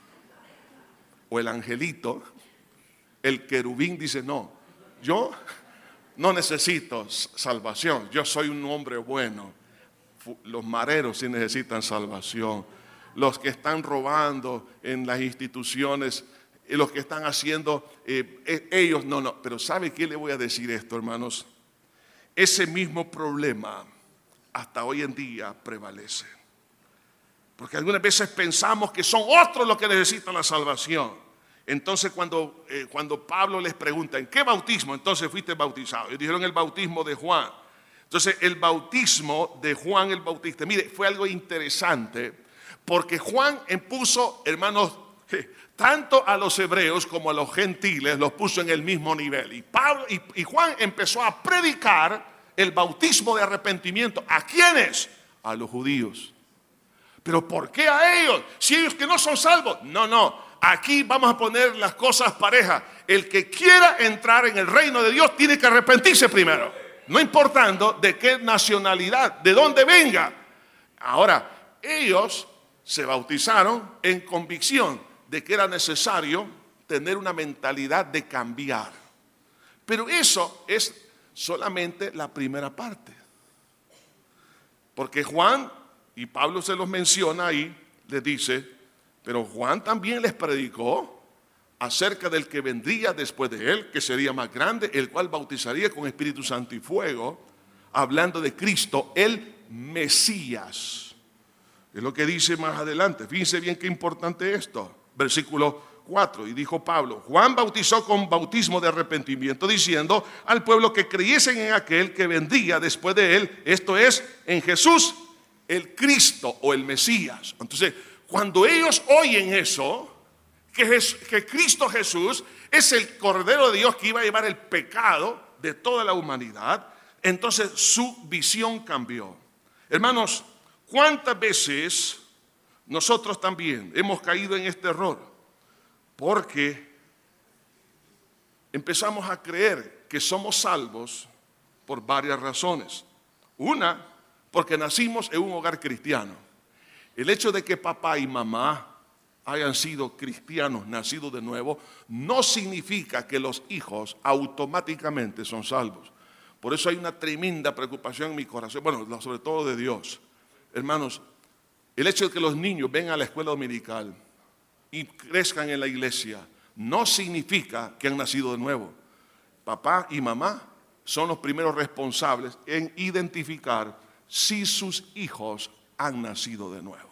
o el angelito, el querubín dice, no, yo no necesito salvación, yo soy un hombre bueno. Los mareros sí necesitan salvación. Los que están robando en las instituciones, los que están haciendo, eh, ellos no, no. Pero ¿sabe qué le voy a decir esto, hermanos? Ese mismo problema hasta hoy en día prevalece. Porque algunas veces pensamos que son otros los que necesitan la salvación. Entonces cuando, eh, cuando Pablo les pregunta, ¿en qué bautismo entonces fuiste bautizado? Y dijeron el bautismo de Juan. Entonces el bautismo de Juan el Bautista, mire, fue algo interesante, porque Juan impuso, hermanos, tanto a los hebreos como a los gentiles, los puso en el mismo nivel. Y, Pablo, y, y Juan empezó a predicar el bautismo de arrepentimiento. ¿A quiénes? A los judíos. ¿Pero por qué a ellos? Si ellos que no son salvos. No, no. Aquí vamos a poner las cosas parejas. El que quiera entrar en el reino de Dios tiene que arrepentirse primero. No importando de qué nacionalidad, de dónde venga. Ahora, ellos se bautizaron en convicción de que era necesario tener una mentalidad de cambiar. Pero eso es solamente la primera parte. Porque Juan, y Pablo se los menciona ahí, les dice, pero Juan también les predicó acerca del que vendría después de él, que sería más grande, el cual bautizaría con Espíritu Santo y fuego, hablando de Cristo, el Mesías. Es lo que dice más adelante. Fíjense bien qué importante esto. Versículo cuatro. Y dijo Pablo, Juan bautizó con bautismo de arrepentimiento, diciendo al pueblo que creyesen en aquel que vendría después de él, esto es, en Jesús, el Cristo o el Mesías. Entonces, cuando ellos oyen eso, que, Jes- que Cristo Jesús es el Cordero de Dios que iba a llevar el pecado de toda la humanidad, entonces su visión cambió. Hermanos, ¿cuántas veces nosotros también hemos caído en este error? Porque empezamos a creer que somos salvos por varias razones. Una, porque nacimos en un hogar cristiano. El hecho de que papá y mamá hayan sido cristianos, nacidos de nuevo, no significa que los hijos automáticamente son salvos. Por eso hay una tremenda preocupación en mi corazón, bueno, sobre todo de Dios. Hermanos, el hecho de que los niños vengan a la escuela dominical y crezcan en la iglesia no significa que han nacido de nuevo. Papá y mamá son los primeros responsables en identificar si sus hijos han nacido de nuevo.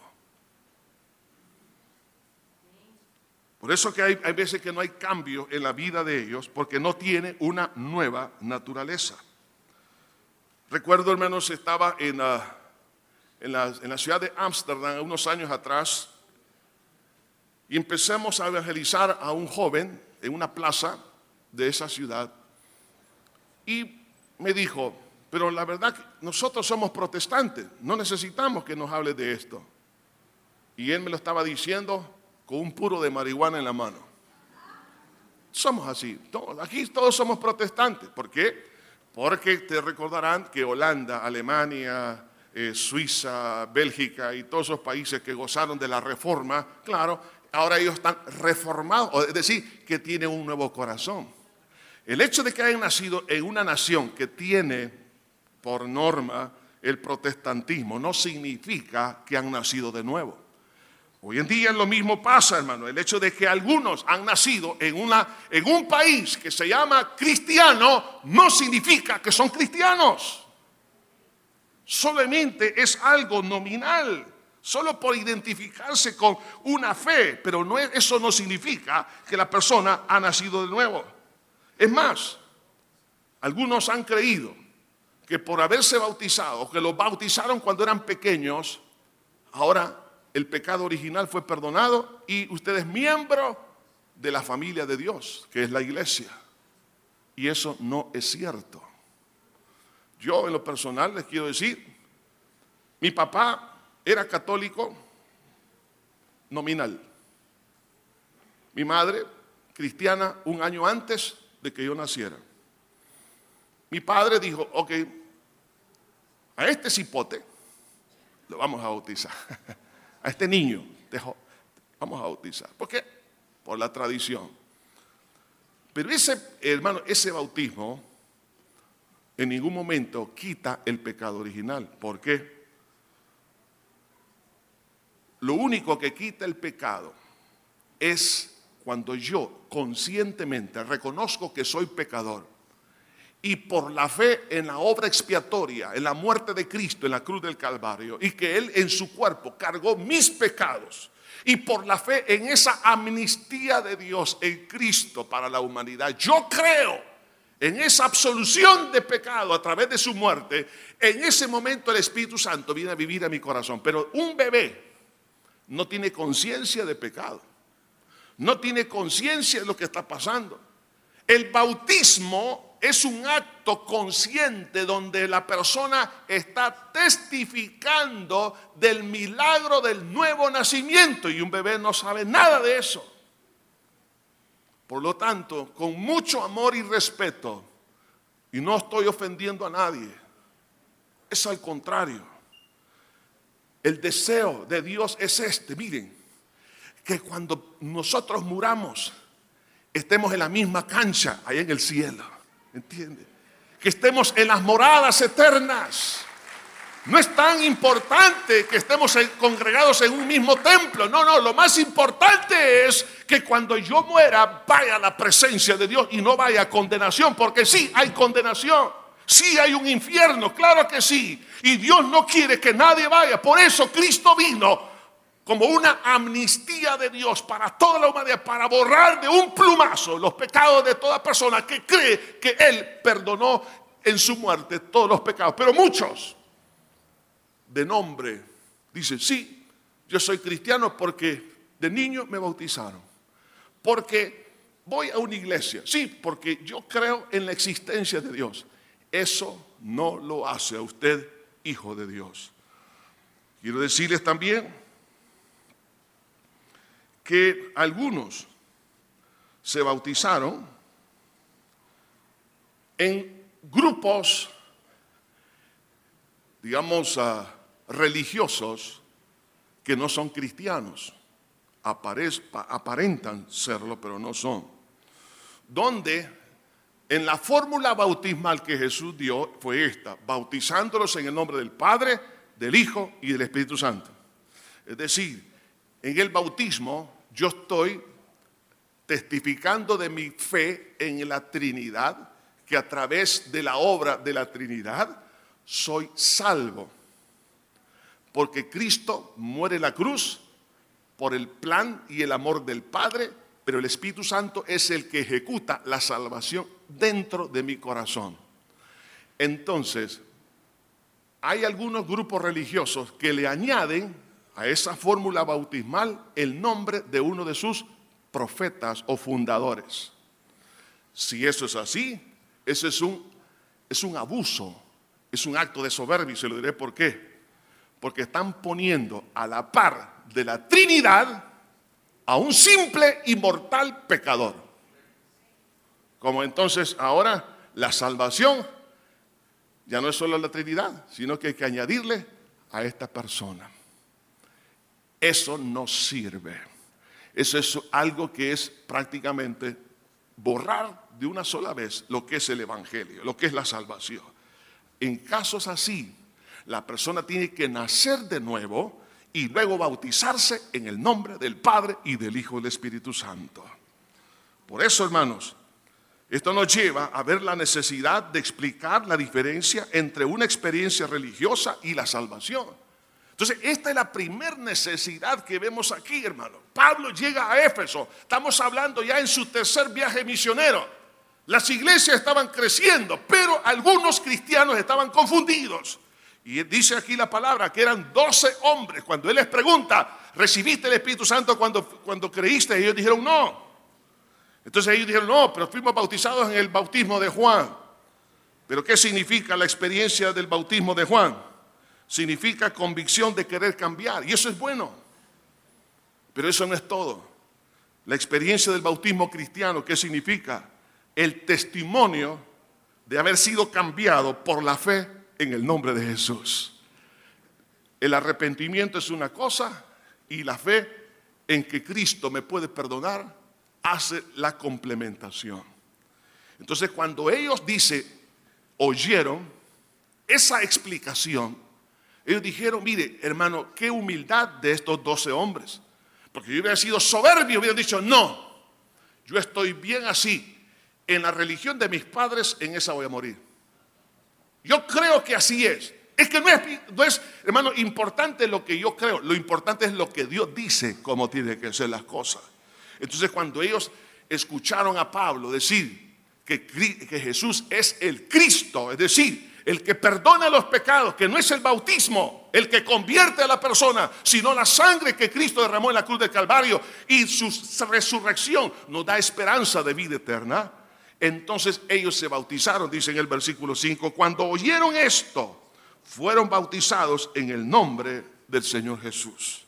Por eso que hay, hay veces que no hay cambio en la vida de ellos, porque no tiene una nueva naturaleza. Recuerdo, hermanos, estaba en, uh, en, la, en la ciudad de Ámsterdam unos años atrás y empezamos a evangelizar a un joven en una plaza de esa ciudad y me dijo, pero la verdad que nosotros somos protestantes, no necesitamos que nos hable de esto. Y él me lo estaba diciendo con un puro de marihuana en la mano. Somos así, todos, aquí todos somos protestantes. ¿Por qué? Porque te recordarán que Holanda, Alemania, eh, Suiza, Bélgica y todos esos países que gozaron de la reforma, claro, ahora ellos están reformados, es decir, que tienen un nuevo corazón. El hecho de que hayan nacido en una nación que tiene por norma el protestantismo no significa que han nacido de nuevo. Hoy en día lo mismo pasa, hermano. El hecho de que algunos han nacido en, una, en un país que se llama cristiano no significa que son cristianos. Solamente es algo nominal, solo por identificarse con una fe, pero no es, eso no significa que la persona ha nacido de nuevo. Es más, algunos han creído que por haberse bautizado, que los bautizaron cuando eran pequeños, ahora el pecado original fue perdonado y usted es miembro de la familia de Dios, que es la iglesia. Y eso no es cierto. Yo en lo personal les quiero decir, mi papá era católico nominal, Mi madre, cristiana, un año antes de que yo naciera. Mi padre dijo, ok, a este cipote lo vamos a bautizar. A este niño, dejo, vamos a bautizar. ¿Por qué? Por la tradición. Pero ese, hermano, ese bautismo en ningún momento quita el pecado original. ¿Por qué? Lo único que quita el pecado es cuando yo conscientemente reconozco que soy pecador y por la fe en la obra expiatoria, en la muerte de Cristo en la cruz del Calvario, y que Él en su cuerpo cargó mis pecados, y por la fe en esa amnistía de Dios en Cristo para la humanidad, yo creo en esa absolución de pecado a través de su muerte. En ese momento el Espíritu Santo viene a vivir a mi corazón. Pero un bebé no tiene conciencia de pecado, no tiene conciencia de lo que está pasando. El bautismo es un acto consciente donde la persona está testificando del milagro del nuevo nacimiento, y un bebé no sabe nada de eso. Por lo tanto, con mucho amor y respeto, y no estoy ofendiendo a nadie, es al contrario. El deseo de Dios es este, miren, que cuando nosotros muramos, estemos en la misma cancha, ahí en el cielo. ¿Entiende? Que estemos en las moradas eternas. No es tan importante que estemos congregados en un mismo templo. No, no, lo más importante es que cuando yo muera vaya a la presencia de Dios y no vaya a condenación, porque sí hay condenación, sí hay un infierno, claro que sí, y Dios no quiere que nadie vaya. Por eso Cristo vino como una amnistía de Dios para toda la humanidad, para borrar de un plumazo los pecados de toda persona que cree que Él perdonó en su muerte todos los pecados. Pero muchos de nombre dicen, sí, yo soy cristiano porque de niño me bautizaron, porque voy a una iglesia, sí, porque yo creo en la existencia de Dios. Eso no lo hace a usted hijo de Dios. Quiero decirles también que algunos se bautizaron en grupos, digamos, uh, religiosos que no son cristianos. Aparez, aparentan serlo, pero no son. Donde en la fórmula bautismal que Jesús dio fue esta: bautizándolos en el nombre del Padre, del Hijo y del Espíritu Santo. Es decir, en el bautismo yo estoy testificando de mi fe en la Trinidad, que a través de la obra de la Trinidad soy salvo. Porque Cristo muere en la cruz por el plan y el amor del Padre, pero el Espíritu Santo es el que ejecuta la salvación dentro de mi corazón. Entonces, hay algunos grupos religiosos que le añaden a esa fórmula bautismal el nombre de uno de sus profetas o fundadores. Si eso es así, eso es un, es un abuso, es un acto de soberbia, y se lo diré por qué. Porque están poniendo a la par de la Trinidad a un simple y mortal pecador. Como entonces ahora la salvación ya no es solo la Trinidad, sino que hay que añadirle a esta persona. Eso no sirve. Eso es algo que es prácticamente borrar de una sola vez lo que es el Evangelio, lo que es la salvación. En casos así, la persona tiene que nacer de nuevo y luego bautizarse en el nombre del Padre y del Hijo y del Espíritu Santo. Por eso, hermanos, esto nos lleva a ver la necesidad de explicar la diferencia entre una experiencia religiosa y la salvación. Entonces, esta es la primera necesidad que vemos aquí, hermano. Pablo llega a Éfeso. Estamos hablando ya en su tercer viaje misionero. Las iglesias estaban creciendo, pero algunos cristianos estaban confundidos. Y dice aquí la palabra que eran doce hombres. Cuando él les pregunta, ¿recibiste el Espíritu Santo cuando, cuando creíste? Ellos dijeron no. Entonces ellos dijeron no, pero fuimos bautizados en el bautismo de Juan. ¿Pero qué significa la experiencia del bautismo de Juan? Significa convicción de querer cambiar, y eso es bueno. Pero eso no es todo. La experiencia del bautismo cristiano, ¿qué significa? El testimonio de haber sido cambiado por la fe en el nombre de Jesús. El arrepentimiento es una cosa y la fe en que Cristo me puede perdonar hace la complementación. Entonces, cuando ellos dicen, oyeron esa explicación, ellos dijeron, mire, hermano, qué humildad de estos doce hombres. Porque yo hubiera sido soberbio, hubiera dicho, no, yo estoy bien así. En la religión de mis padres, en esa voy a morir. Yo creo que así es. Es que no es, no es, hermano, importante lo que yo creo. Lo importante es lo que Dios dice, cómo tienen que ser las cosas. Entonces, cuando ellos escucharon a Pablo decir que, que Jesús es el Cristo, es decir, el que perdona los pecados, que no es el bautismo el que convierte a la persona, sino la sangre que Cristo derramó en la cruz del Calvario y su resurrección nos da esperanza de vida eterna. Entonces ellos se bautizaron, dice en el versículo cinco, cuando oyeron esto, fueron bautizados en el nombre del Señor Jesús.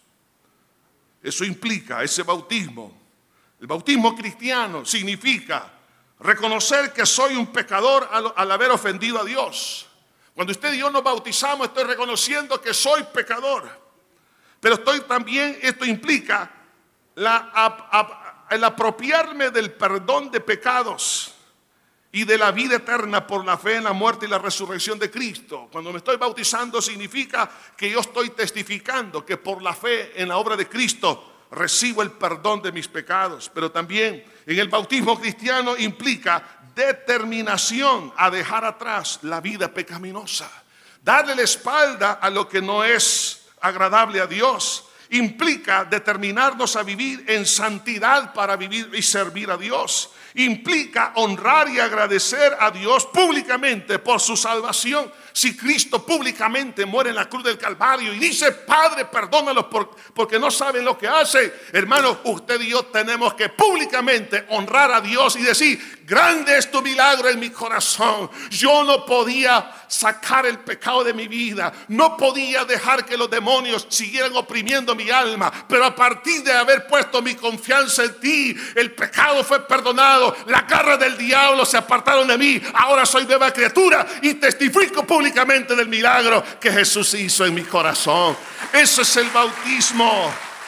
Eso implica ese bautismo. El bautismo cristiano significa reconocer que soy un pecador al, al haber ofendido a Dios. Cuando usted y yo nos bautizamos, estoy reconociendo que soy pecador. Pero estoy también, esto implica la, a, a, el apropiarme del perdón de pecados y de la vida eterna por la fe en la muerte y la resurrección de Cristo. Cuando me estoy bautizando significa que yo estoy testificando que por la fe en la obra de Cristo recibo el perdón de mis pecados. Pero también en el bautismo cristiano implica determinación a dejar atrás la vida pecaminosa. Darle la espalda a lo que no es agradable a Dios implica determinarnos a vivir en santidad para vivir y servir a Dios. Implica honrar y agradecer a Dios públicamente por su salvación. Si Cristo públicamente muere en la cruz del Calvario y dice, Padre, perdónalos porque no saben lo que hacen, hermano, usted y yo tenemos que públicamente honrar a Dios y decir, grande es tu milagro en mi corazón. Yo no podía sacar el pecado de mi vida, no podía dejar que los demonios siguieran oprimiendo mi alma, pero a partir de haber puesto mi confianza en ti, el pecado fue perdonado, las garras del diablo se apartaron de mí, ahora soy nueva criatura y testifico públicamente públicamente del milagro que Jesús hizo en mi corazón. Eso es el bautismo.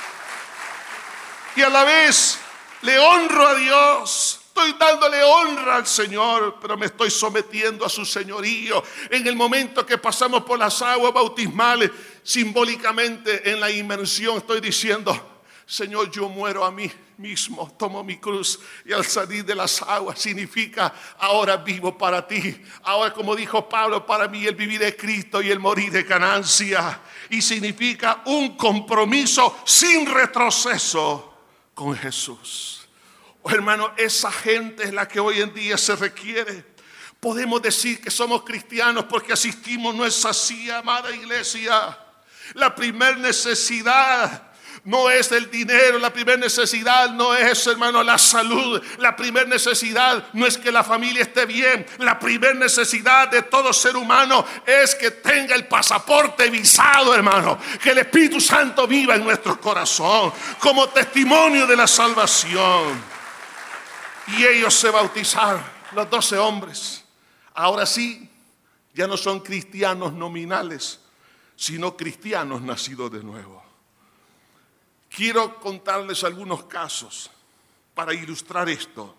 Y a la vez le honro a Dios. Estoy dándole honra al Señor, pero me estoy sometiendo a su señorío. En el momento que pasamos por las aguas bautismales, simbólicamente en la inmersión estoy diciendo, Señor, yo muero a mí mismo, tomo mi cruz y al salir de las aguas significa ahora vivo para ti. Ahora, como dijo Pablo, para mí el vivir es Cristo y el morir es ganancia. Y significa un compromiso sin retroceso con Jesús. Oh, hermano, esa gente es la que hoy en día se requiere. Podemos decir que somos cristianos porque asistimos, no es así, amada iglesia. La primer necesidad no es el dinero, la primera necesidad no es, hermano, la salud. La primera necesidad no es que la familia esté bien. La primera necesidad de todo ser humano es que tenga el pasaporte visado, hermano. Que el Espíritu Santo viva en nuestro corazón como testimonio de la salvación. Y ellos se bautizaron, los doce hombres. Ahora sí, ya no son cristianos nominales, sino cristianos nacidos de nuevo. Quiero contarles algunos casos para ilustrar esto.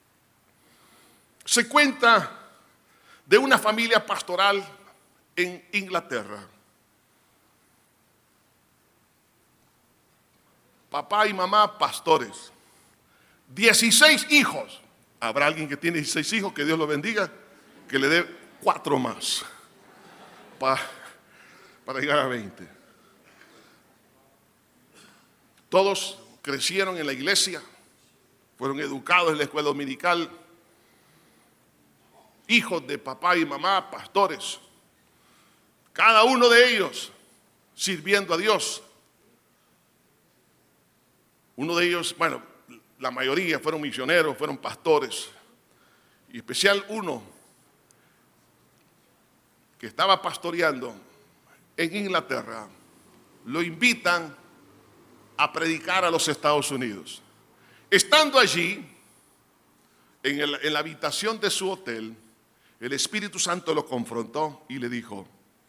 Se cuenta de una familia pastoral en Inglaterra. Papá y mamá pastores. dieciséis hijos. Habrá alguien que tiene dieciséis hijos, que Dios lo bendiga, que le dé cuatro más para, para llegar a veinte. Todos crecieron en la iglesia, fueron educados en la escuela dominical, hijos de papá y mamá, pastores. Cada uno de ellos sirviendo a Dios. Uno de ellos, bueno, la mayoría fueron misioneros, fueron pastores. Y especial uno que estaba pastoreando en Inglaterra, lo invitan a predicar a los Estados Unidos. Estando allí, en, el, en la habitación de su hotel, el Espíritu Santo lo confrontó y le dijo: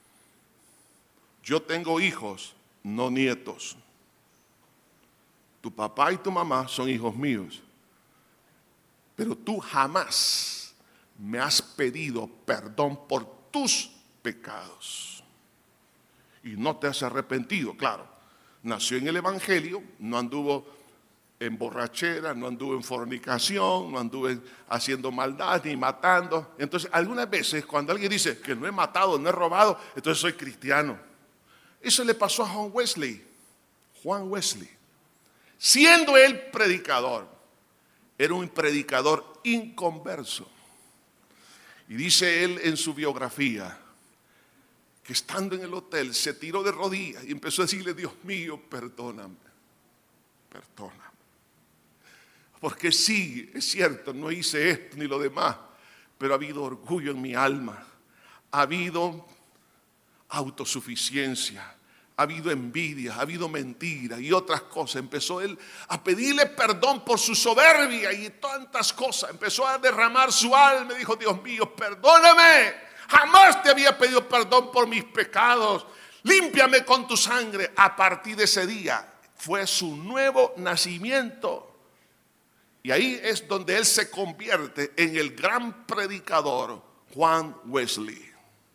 yo tengo hijos, no nietos. Tu papá y tu mamá son hijos míos, pero tú jamás me has pedido perdón por tus pecados y no te has arrepentido. Claro, nació en el Evangelio, no anduvo en borrachera, no anduvo en fornicación, no anduvo haciendo maldad ni matando. Entonces, algunas veces cuando alguien dice que no he matado, no he robado, entonces soy cristiano. Eso le pasó a Juan Wesley. Juan Wesley, siendo él predicador, era un predicador inconverso. Y dice él en su biografía que estando en el hotel se tiró de rodillas y empezó a decirle: Dios mío, perdóname, perdóname. Porque sí, es cierto, no hice esto ni lo demás, pero ha habido orgullo en mi alma, ha habido autosuficiencia, ha habido envidia, ha habido mentira y otras cosas. Empezó él a pedirle perdón por su soberbia y tantas cosas. Empezó a derramar su alma y dijo: Dios mío, perdóname. Jamás te había pedido perdón por mis pecados. Límpiame con tu sangre. A partir de ese día fue su nuevo nacimiento. Y ahí es donde él se convierte en el gran predicador Juan Wesley.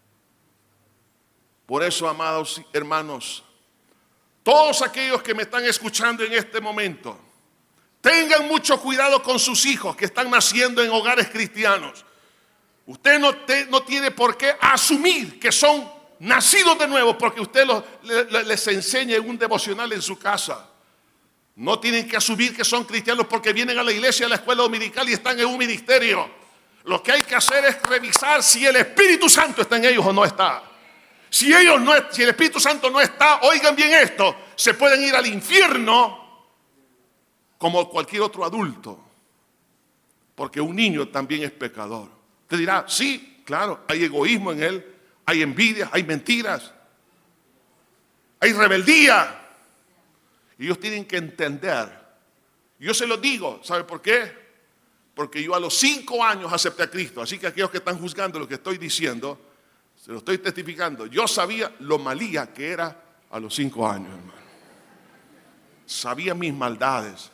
Por eso, amados hermanos, todos aquellos que me están escuchando en este momento, tengan mucho cuidado con sus hijos que están naciendo en hogares cristianos. Usted no, te, no tiene por qué asumir que son nacidos de nuevo porque usted los, les, les enseña en un devocional en su casa. No tienen que asumir que son cristianos porque vienen a la iglesia, a la escuela dominical y están en un ministerio. Lo que hay que hacer es revisar si el Espíritu Santo está en ellos o no está. Si ellos no, si el Espíritu Santo no está, oigan bien esto, se pueden ir al infierno como cualquier otro adulto, porque un niño también es pecador. Usted dirá: sí, claro, hay egoísmo en él, hay envidia, hay mentiras, hay rebeldía. Y ellos tienen que entender. Yo se lo digo, ¿sabe por qué? Porque yo a los cinco años acepté a Cristo. Así que aquellos que están juzgando lo que estoy diciendo, se lo estoy testificando. Yo sabía lo malía que era a los cinco años, hermano. Sabía mis maldades.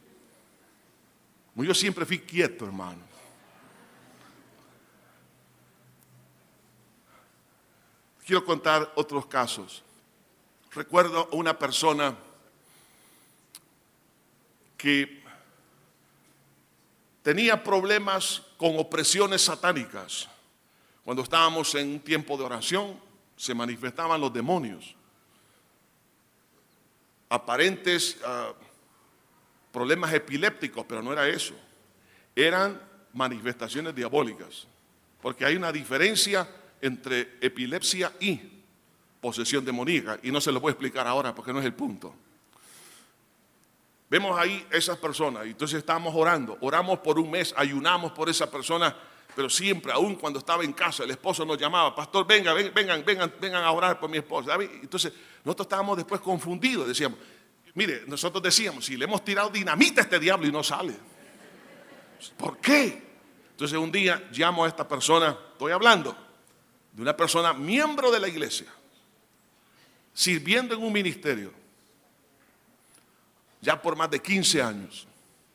Yo siempre fui quieto, hermano. Quiero contar otros casos. Recuerdo a una persona que tenía problemas con opresiones satánicas. Cuando estábamos en un tiempo de oración, se manifestaban los demonios. Aparentes uh, problemas epilépticos, pero no era eso. Eran manifestaciones diabólicas. Porque hay una diferencia entre epilepsia y posesión demoníaca. Y no se lo voy a explicar ahora porque no es el punto. Vemos ahí esas personas y entonces estábamos orando. Oramos por un mes, ayunamos por esa persona. Pero siempre, aún cuando estaba en casa, el esposo nos llamaba: pastor, venga, vengan, vengan, vengan a orar por mi esposa. Entonces, nosotros estábamos después confundidos. Decíamos, mire, nosotros decíamos, si le hemos tirado dinamita a este diablo y no sale. ¿Por qué? Entonces, un día llamo a esta persona, estoy hablando de una persona miembro de la iglesia, sirviendo en un ministerio, ya por más de quince años.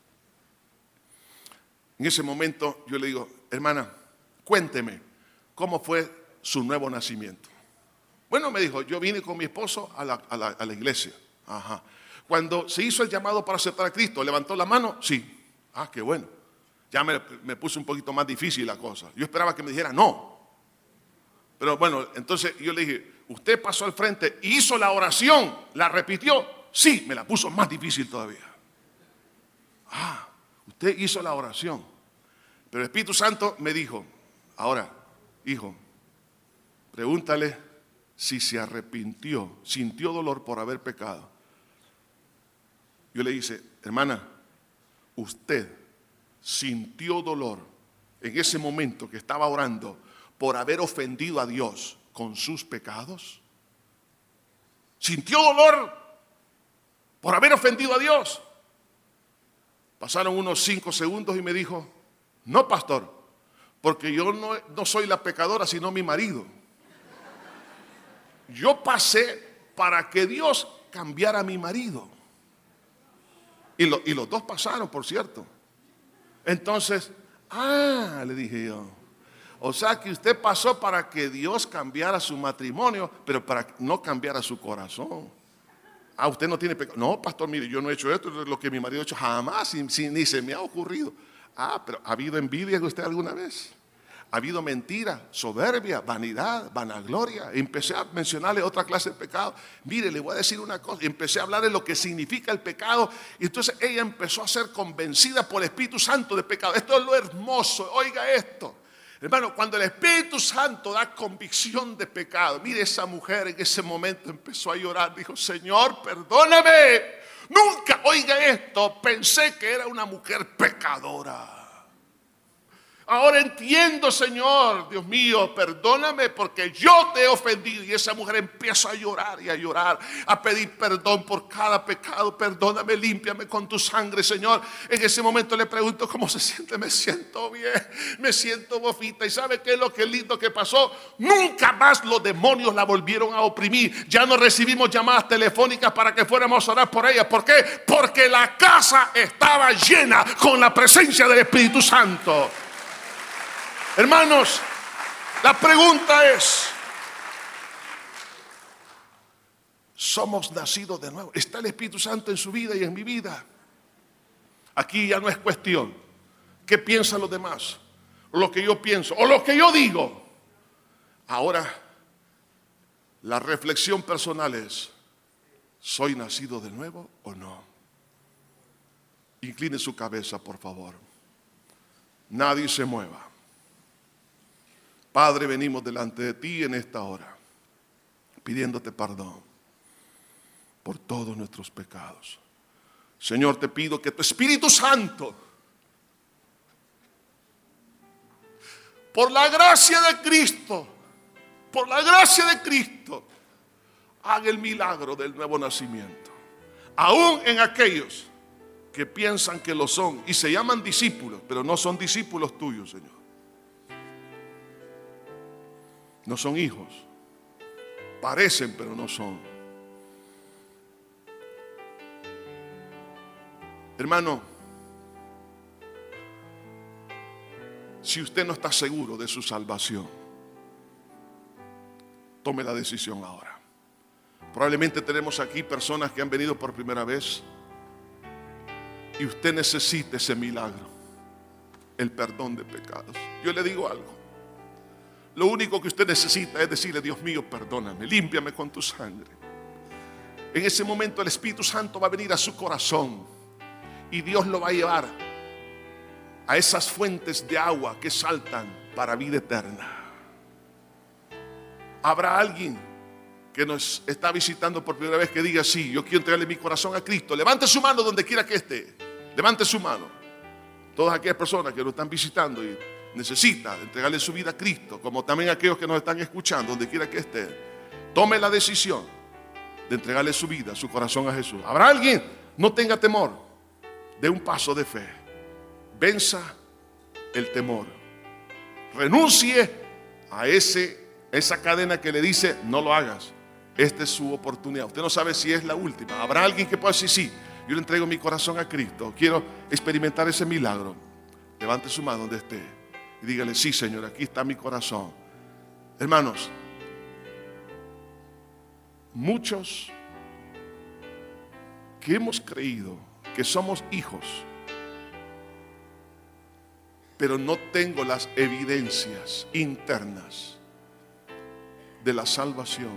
En ese momento yo le digo: hermana, cuénteme, ¿cómo fue su nuevo nacimiento? Bueno, me dijo, yo vine con mi esposo a la, a la, a la iglesia. Ajá. Cuando se hizo el llamado para aceptar a Cristo, ¿levantó la mano? Sí. Ah, qué bueno. Ya me, me puso un poquito más difícil la cosa. Yo esperaba que me dijera no. Pero bueno, entonces yo le dije, usted pasó al frente y hizo la oración, ¿la repitió? Sí, me la puso más difícil todavía. Ah, usted hizo la oración. Pero el Espíritu Santo me dijo, ahora, hijo, pregúntale si se arrepintió, sintió dolor por haber pecado. Yo le dije, hermana, usted sintió dolor en ese momento que estaba orando por haber ofendido a Dios con sus pecados. ¿Sintió dolor por haber ofendido a Dios? Pasaron unos cinco segundos y me dijo, no, pastor, porque yo no, no soy la pecadora, sino mi marido. Yo pasé para que Dios cambiara a mi marido. Y, lo, y los dos pasaron, por cierto. Entonces, ah, le dije yo, o sea que usted pasó para que Dios cambiara su matrimonio, pero para no cambiara su corazón. Ah, usted no tiene pecado. No, pastor, mire, yo no he hecho esto, lo que mi marido ha hecho jamás, ni, ni se me ha ocurrido. Ah, pero ¿ha habido envidia de usted alguna vez? ¿Ha habido mentira, soberbia, vanidad, vanagloria? Empecé a mencionarle otra clase de pecado. Mire, le voy a decir una cosa. Empecé a hablar de lo que significa el pecado. Y entonces ella empezó a ser convencida por el Espíritu Santo de pecado. Esto es lo hermoso. Oiga esto. Hermano, cuando el Espíritu Santo da convicción de pecado, mire, esa mujer en ese momento empezó a llorar. Dijo, Señor, perdóname. Nunca, oiga esto, pensé que era una mujer pecadora. Ahora entiendo, Señor, Dios mío, perdóname porque yo te he ofendido. Y esa mujer empieza a llorar y a llorar, a pedir perdón por cada pecado. Perdóname, límpiame con tu sangre, Señor. En ese momento le pregunto cómo se siente. Me siento bien, me siento bofita. ¿Y sabe qué es lo que lindo que pasó? Nunca más los demonios la volvieron a oprimir. Ya no recibimos llamadas telefónicas para que fuéramos a orar por ella. ¿Por qué? Porque la casa estaba llena con la presencia del Espíritu Santo. Hermanos, la pregunta es, ¿somos nacidos de nuevo? ¿Está el Espíritu Santo en su vida y en mi vida? Aquí ya no es cuestión qué piensan los demás, o lo que yo pienso, o lo que yo digo. Ahora, la reflexión personal es, ¿soy nacido de nuevo o no? Incline su cabeza, por favor. Nadie se mueva. Padre, venimos delante de ti en esta hora, pidiéndote perdón por todos nuestros pecados. Señor, te pido que tu Espíritu Santo, por la gracia de Cristo, por la gracia de Cristo, haga el milagro del nuevo nacimiento. Aún en aquellos que piensan que lo son y se llaman discípulos, pero no son discípulos tuyos, Señor. No son hijos. Parecen, pero no son. Hermano, si usted no está seguro de su salvación, tome la decisión ahora. Probablemente tenemos aquí personas que han venido por primera vez y usted necesita ese milagro, el perdón de pecados. Yo le digo algo. Lo único que usted necesita es decirle, Dios mío, perdóname, límpiame con tu sangre. En ese momento el Espíritu Santo va a venir a su corazón y Dios lo va a llevar a esas fuentes de agua que saltan para vida eterna. Habrá alguien que nos está visitando por primera vez que diga, sí, yo quiero entregarle mi corazón a Cristo. Levante su mano donde quiera que esté. Levante su mano. Todas aquellas personas que nos están visitando y necesita entregarle su vida a Cristo, como también aquellos que nos están escuchando, donde quiera que esté, tome la decisión de entregarle su vida, su corazón a Jesús. ¿Habrá alguien? No tenga temor, dé un paso de fe, venza el temor, renuncie a ese, esa cadena que le dice, no lo hagas. Esta es su oportunidad. Usted no sabe si es la última. ¿Habrá alguien que pueda decir, sí, yo le entrego mi corazón a Cristo, quiero experimentar ese milagro? Levante su mano donde esté y dígale, sí, Señor, aquí está mi corazón. Hermanos, muchos que hemos creído que somos hijos, pero no tengo las evidencias internas de la salvación.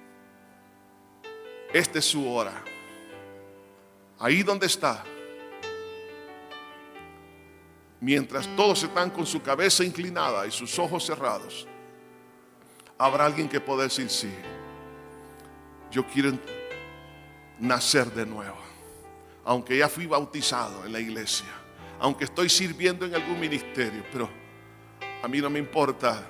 Esta es su hora. Ahí donde está, mientras todos están con su cabeza inclinada y sus ojos cerrados, habrá alguien que pueda decir, sí, yo quiero nacer de nuevo. Aunque ya fui bautizado en la iglesia, aunque estoy sirviendo en algún ministerio, pero a mí no me importa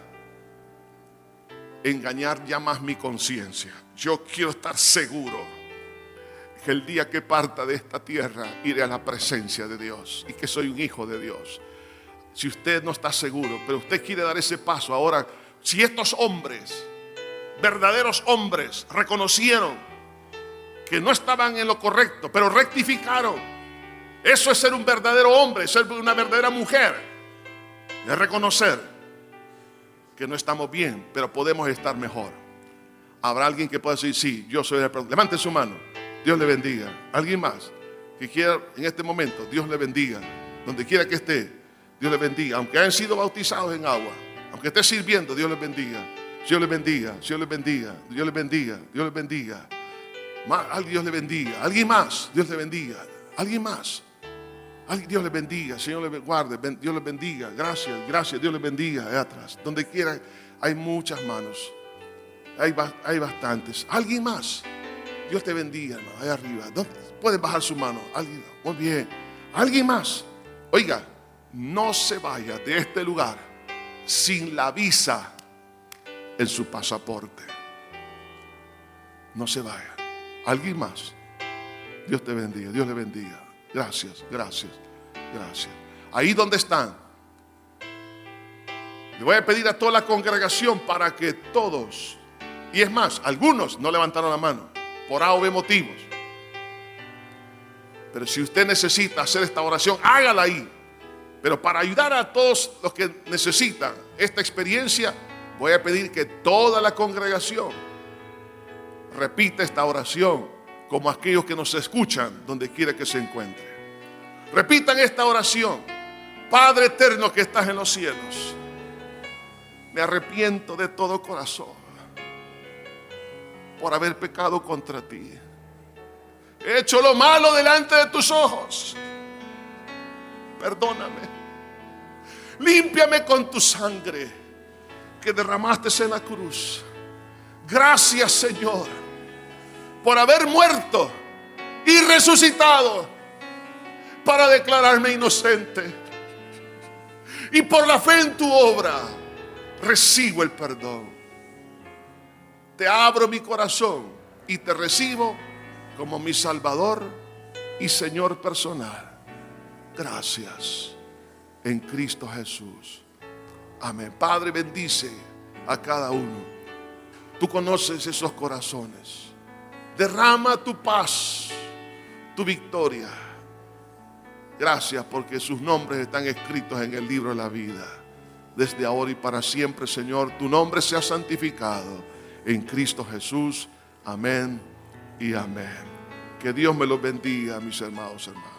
engañar ya más mi conciencia. Yo quiero estar seguro que el día que parta de esta tierra iré a la presencia de Dios y que soy un hijo de Dios. Si usted no está seguro, pero usted quiere dar ese paso ahora, si estos hombres, verdaderos hombres, reconocieron que no estaban en lo correcto, pero rectificaron, eso es ser un verdadero hombre, ser una verdadera mujer, es reconocer que no estamos bien, pero podemos estar mejor. Habrá alguien que pueda decir, sí, yo soy el perdón. Levante su mano, Dios le bendiga. Alguien más que quiera en este momento, Dios le bendiga. Donde quiera que esté, Dios le bendiga. Aunque hayan sido bautizados en agua, aunque esté sirviendo, Dios les bendiga. Dios les bendiga, Dios les bendiga, Dios les bendiga, Dios les bendiga. Dios le bendiga. Alguien más, Dios le bendiga. Alguien más. Dios les bendiga, Señor les guarde, Dios les bendiga. Gracias, gracias, Dios les bendiga. Allá atrás, donde quiera, hay muchas manos. Hay, hay bastantes. Alguien más, Dios te bendiga, hermano. Allá arriba, pueden bajar su mano. Alguien, muy bien. Alguien más. Oiga, no se vaya de este lugar sin la visa en su pasaporte. No se vaya. Alguien más. Dios te bendiga, Dios le bendiga. Gracias, gracias, gracias. Ahí donde están, le voy a pedir a toda la congregación para que todos, y es más, algunos no levantaron la mano por A o B motivos, pero si usted necesita hacer esta oración, hágala ahí. Pero para ayudar a todos los que necesitan esta experiencia, voy a pedir que toda la congregación repita esta oración, como aquellos que nos escuchan donde quiera que se encuentre. Repitan esta oración. Padre eterno que estás en los cielos, me arrepiento de todo corazón por haber pecado contra ti. He hecho lo malo delante de tus ojos. Perdóname. Límpiame con tu sangre que derramaste en la cruz. Gracias, Señor, por haber muerto y resucitado para declararme inocente. Y por la fe en tu obra recibo el perdón. Te abro mi corazón y te recibo como mi Salvador y Señor personal. Gracias en Cristo Jesús. Amén. Padre, bendice a cada uno. Tú conoces esos corazones. Derrama tu paz, tu victoria. Gracias porque sus nombres están escritos en el libro de la vida. Desde ahora y para siempre, Señor, tu nombre sea santificado en Cristo Jesús. Amén y amén. Que Dios me los bendiga, mis hermanos, hermanos.